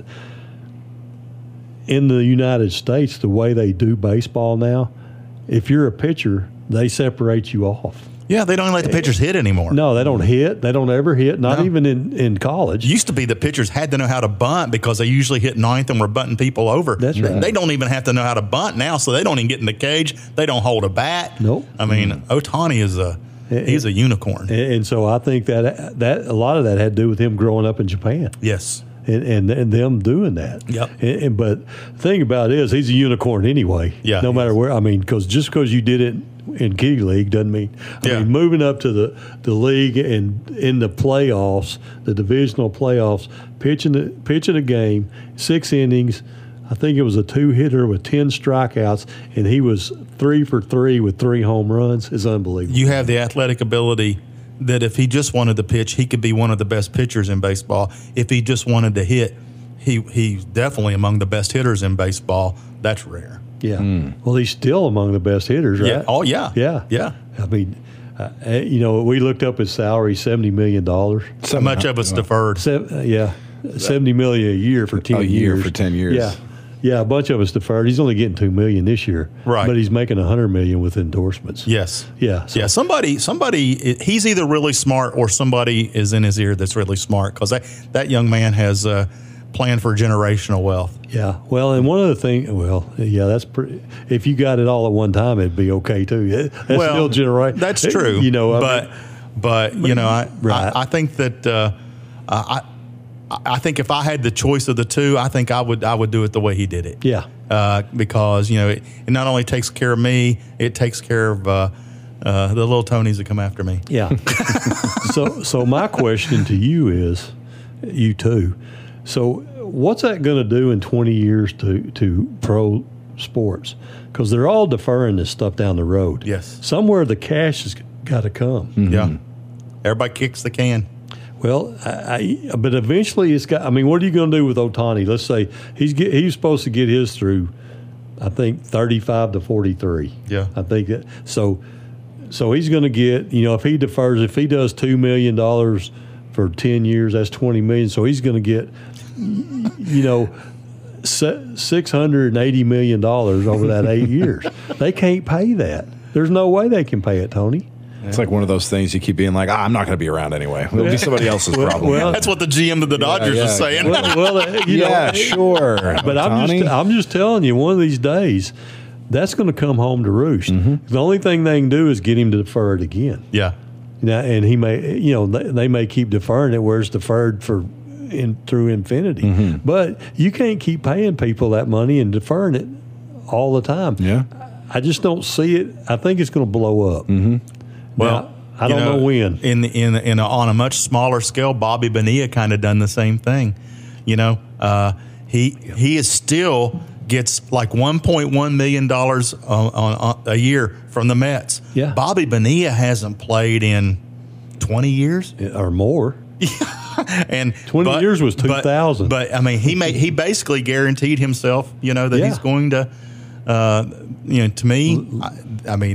in the United States, the way they do baseball now, if you're a pitcher, they separate you off. Yeah, they don't let the pitchers hit anymore. No, they don't hit. They don't ever hit, not No. even in, in college. It used to be the pitchers had to know how to bunt because they usually hit ninth and were bunting people over. That's right. They don't even have to know how to bunt now, so they don't even get in the cage. They don't hold a bat. Nope. I mean, Ohtani is a he's a unicorn. And, and so I think that that a lot of that had to do with him growing up in Japan. Yes. And, and and them doing that. Yep. And, and, but the thing about it is, he's a unicorn anyway. Yeah, No he matter is. where. I mean, because just because you did it in Key League doesn't mean. I Yeah. mean, moving up to the, the league and in the playoffs, the divisional playoffs, pitching the, pitching a game, six innings. I think it was a two hitter with ten strikeouts, and he was three for three with three home runs. It's unbelievable. You have the athletic ability that if he just wanted to pitch, he could be one of the best pitchers in baseball. If he just wanted to hit, he he's definitely among the best hitters in baseball. That's rare. Yeah. Well, he's still among the best hitters, right? Yeah. Oh, yeah. Yeah. Yeah. I mean, uh, you know, we looked up his salary, seventy million dollars. So much of it's deferred. Se- uh, yeah. seventy million dollars a year for ten A years. year for ten years. Yeah. Yeah, a bunch of it's deferred. He's only getting two million dollars this year. Right. But he's making one hundred million dollars with endorsements. Yes. Yeah. So, Yeah, somebody, somebody, he's either really smart or somebody is in his ear that's really smart because that, that young man has uh, planned for generational wealth. Yeah. Well, and one other thing, well, yeah, that's pretty. If you got it all at one time, it'd be okay too. That's well, still generate. That's true. You know, I but mean, but you know, I Right. I, I think that uh, I I think if I had the choice of the two, I think I would I would do it the way he did it. yeah. Uh, because you know it, it not only takes care of me, it takes care of uh, uh, the little Tonys that come after me. Yeah. so so my question to you is, you too. So what's that going to do in twenty years to to pro sports? Because they're all deferring this stuff down the road. Yes. Somewhere the cash has got to come. Yeah. Everybody kicks the can. Well, I, I, but eventually it's got. I mean, what are you going to do with Ohtani? Let's say he's get, he's supposed to get his through, I think thirty-five to forty-three. Yeah. I think that, so. So he's going to get, you know, if he defers, if he does two million dollars for ten years, that's twenty million dollars. So he's going to get, you know, six hundred eighty million dollars over that eight years. They can't pay that. There's no way they can pay it, Tony. It's like one of those things you keep being like, ah, I'm not going to be around anyway. It'll be somebody else's Well, problem. well, That's what the G M of the Dodgers yeah, is saying. Well, well uh, you yeah, know, sure. But I'm just, I'm just telling you, one of these days, that's going to come home to roost. Mm-hmm. The only thing they can do is get him to defer it again. Yeah. Now, and he may, you know, they, they may keep deferring it where it's deferred for in through infinity. Mm-hmm. But you can't keep paying people that money and deferring it all the time. Yeah. I just don't see it. I think it's going to blow up. Mm-hmm. Well, now, I you don't know, when. In in in a, on a much smaller scale, Bobby Bonilla kind of done the same thing. You know, uh, he he is still gets like one point one million dollars on, on, on a year from the Mets. Yeah. Bobby Bonilla hasn't played in twenty years Or more. and twenty but- years was two but- thousand. But, I mean, he made he basically guaranteed himself, you know, that Yeah. he's going to, uh, you know, to me, I, I mean.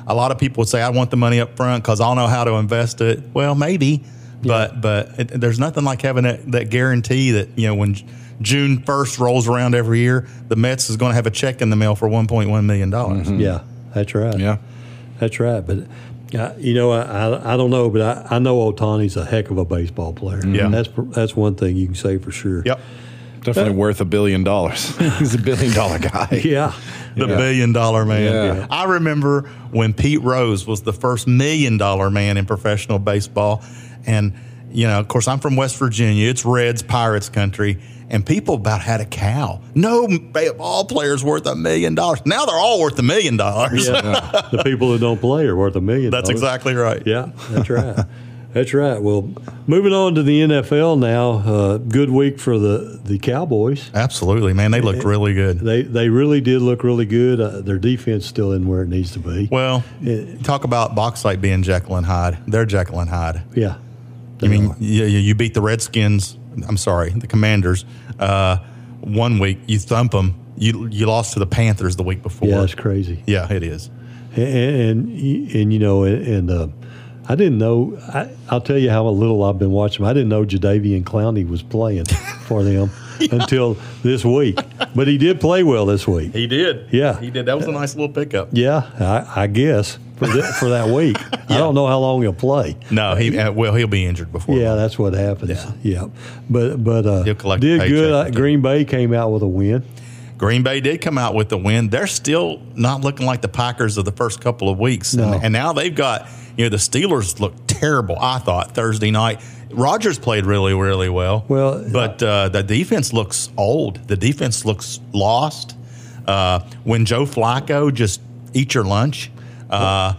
a lot of people would say, I want the money up front because I'll know how to invest it. Well, maybe, yeah. but but it, there's nothing like having that, that guarantee that, you know, when June first rolls around every year, the Mets is going to have a check in the mail for one point one million dollars. Mm-hmm. Yeah, that's right. Yeah. That's right. But, uh, you know, I, I I don't know, but I, I know Ohtani's a heck of a baseball player. Yeah. And that's, that's one thing you can say for sure. Yep. Definitely uh, worth a billion dollars. He's a billion dollar guy. Yeah. The yeah. billion dollar man. Yeah. I remember when Pete Rose was the first million dollar man in professional baseball. And, you know, of course, I'm from West Virginia. It's Reds, Pirates country. And people about had a cow. No ball player's worth a million dollars. Now they're all worth a million dollars. Yeah. The people that don't play are worth a million That's dollars. exactly right. Yeah, that's right. That's right. Well, moving on to the N F L now. Uh, good week for the, the Cowboys. Absolutely, man. They looked really good. They they really did look really good. Uh, their defense still isn't where it needs to be. Well, it, talk about Boxlight being Jekyll and Hyde. They're Jekyll and Hyde. Yeah. I mean, you, you beat the Redskins. I'm sorry, the Commanders. Uh, one week you thump them. You you lost to the Panthers the week before. Yeah, it's crazy. Yeah, it is. And and, and you know, and uh, I didn't know. I, I'll tell you how little I've been watching. I didn't know Jadeveon Clowney was playing for them yeah. until this week. But he did play well this week. He did. Yeah, he did. That was a nice little pickup. Yeah, I, I guess for that, for that week. yeah. I don't know how long he'll play. No, he uh, well he'll be injured before. Yeah, long. that's what happens. Yeah, yeah. but but uh, he'll collect did good. Uh, Green Bay came out with a win. Green Bay did come out with the win. They're still not looking like the Packers of the first couple of weeks. No. And, and now they've got, you know, the Steelers looked terrible, I thought, Thursday night. Rodgers played really, really well. Well, But uh, the defense looks old. The defense looks lost. Uh, when Joe Flacco just eat your lunch, uh,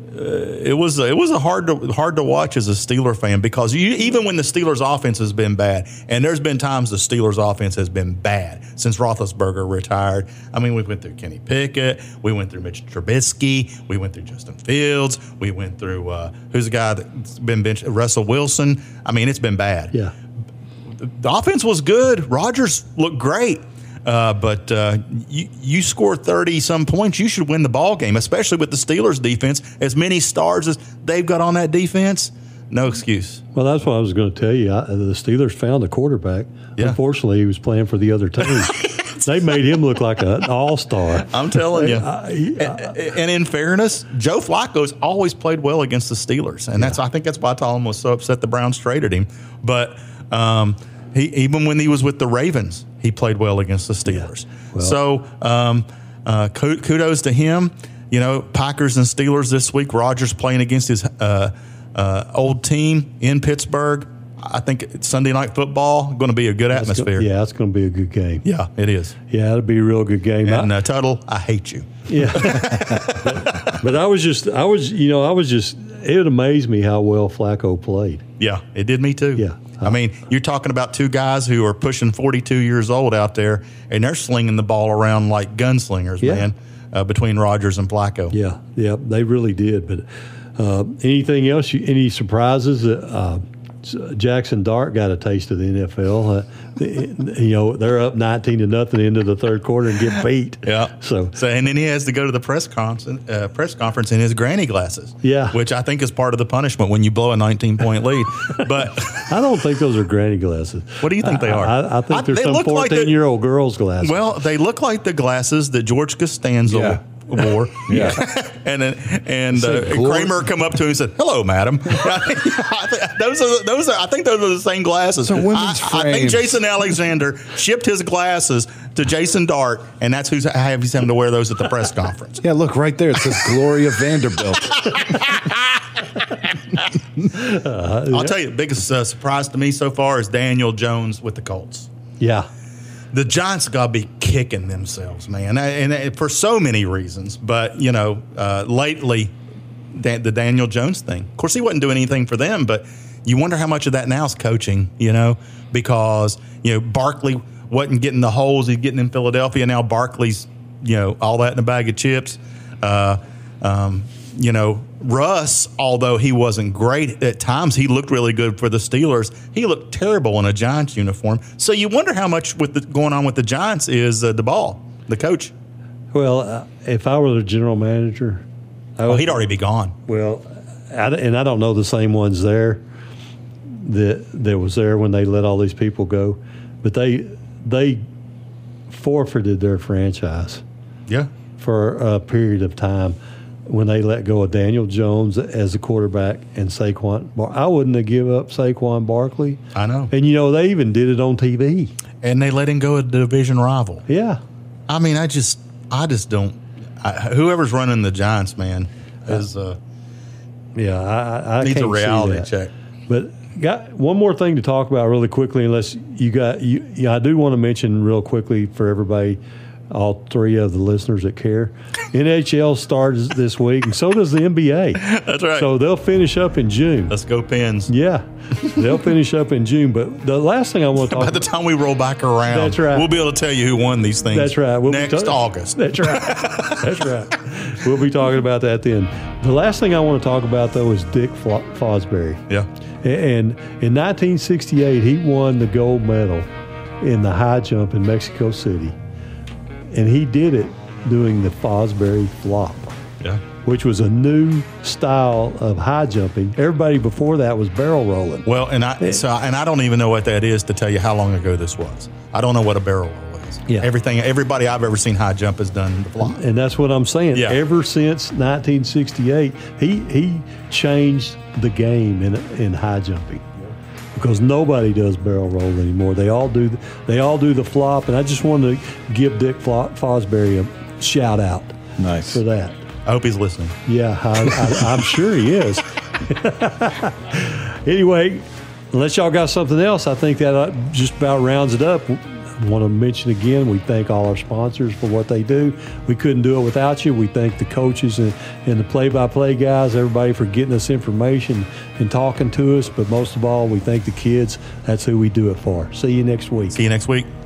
it was it was a hard to hard to watch as a Steeler fan because you, even when the Steelers' offense has been bad, and there's been times the Steelers' offense has been bad since Roethlisberger retired. I mean, we went through Kenny Pickett, we went through Mitch Trubisky, we went through Justin Fields, we went through uh, who's the guy that's been benched, Russell Wilson. I mean, it's been bad. Yeah, the offense was good. Rodgers looked great. Uh, but uh, you, you score thirty some points, you should win the ball game, especially with the Steelers defense. As many stars as they've got on that defense, no excuse. Well, that's what I was going to tell you. I, the Steelers found a quarterback. Yeah. Unfortunately, he was playing for the other team. They made him look like an all-star. I'm telling you. I, I, and, and in fairness, Joe Flacco's always played well against the Steelers, and that's I think that's why Tom was so upset the Browns traded him. But um, he even when he was with the Ravens, he played well against the Steelers. Yeah. Well, so um, uh, kudos to him. You know, Packers and Steelers this week. Rodgers playing against his uh, uh, old team in Pittsburgh. I think Sunday Night Football going to be a good that's atmosphere. Gonna, yeah, it's going to be a good game. Yeah, it is. Yeah, it'll be a real good game. And uh, Tuttle, I hate you. Yeah, but, but I was just, I was, you know, I was just. It amazed me how well Flacco played. Yeah, it did me too. Yeah. I mean, you're talking about two guys who are pushing forty-two years old out there, and they're slinging the ball around like gunslingers, yeah. man, uh, between Rodgers and Flacco. Yeah, yeah, they really did. But uh, anything else, you, any surprises? Uh, Jackson Dart got a taste of the N F L. Uh, you know, they're up nineteen to nothing into the third quarter and get beat. Yeah. So, so and then he has to go to the press conference, uh, press conference in his granny glasses. Yeah. Which I think is part of the punishment when you blow a nineteen point lead. But I don't think those are granny glasses. What do you think I, they are? I, I think I, they're they some fourteen-year-old like girl's glasses. Well, they look like the glasses that George Costanza yeah. wore. Yeah. and then, and uh, Kramer come up to him and said, "Hello, madam." those are those are I think those are the same glasses. So women's I, I think Jason Alexander shipped his glasses to Jason Dart, and that's who's he's having to wear those at the press conference. Yeah, look right there. It says Gloria Vanderbilt. uh, I'll yeah. tell you, the biggest uh, surprise to me so far is Daniel Jones with the Colts. Yeah. The Giants got to be kicking themselves, man, and, and for so many reasons. But, you know, uh, lately, the Daniel Jones thing. Of course, he wasn't doing anything for them, but you wonder how much of that now is coaching, you know, because, you know, Barkley wasn't getting the holes he's getting in Philadelphia. Now Barkley's, you know, all that in a bag of chips. Uh, um, you know, Russ, although he wasn't great at times, he looked really good for the Steelers. He looked terrible in a Giants uniform. So you wonder how much with the, going on with the Giants is uh, the ball, the coach. Well, uh, if I were the general manager, Oh, he'd already be gone. Well, I, and I don't know the same ones there that that was there when they let all these people go, but they they forfeited their franchise. Yeah. For a period of time when they let go of Daniel Jones as the quarterback and Saquon. Bar- I wouldn't have give up Saquon Barkley. I know. And, you know, they even did it on T V. And they let him go a division rival. Yeah. I mean, I just, I just don't. I, whoever's running the Giants, man, is uh, yeah, I, I needs can't a reality see that. check. But got one more thing to talk about really quickly, unless you got you. Yeah, I do want to mention real quickly for everybody. All three of the listeners that care. N H L starts this week, and so does the N B A. That's right. So they'll finish up in June. Let's go Pens. Yeah, they'll finish up in June. But the last thing I want to talk about. By the time we roll back around, that's right. We'll be able to tell you who won these things. That's right. We'll next ta- August. That's right. That's right. We'll be talking about that then. The last thing I want to talk about, though, is Dick Fosbury. Yeah. And in nineteen sixty-eight, he won the gold medal in the high jump in Mexico City. And he did it doing the Fosbury flop, yeah, which was a new style of high jumping. Everybody before that was barrel rolling. Well, and I so and I don't even know what that is to tell you how long ago this was. I don't know what a barrel roll is. Yeah. Everything, everybody I've ever seen high jump has done the flop. And that's what I'm saying. Yeah. Ever since nineteen sixty-eight, he he changed the game in in high jumping. Because nobody does barrel roll anymore. They all do. They all do the flop, and I just wanted to give Dick Fosbury a shout out. Nice for that. I hope he's listening. Yeah, I, I, I'm sure he is. Anyway, unless y'all got something else, I think that just about rounds it up. I want to mention again, we thank all our sponsors for what they do. We couldn't do it without you. We thank the coaches and, and the play-by-play guys, everybody for getting us information and talking to us. But most of all, we thank the kids. That's who we do it for. See you next week. See you next week.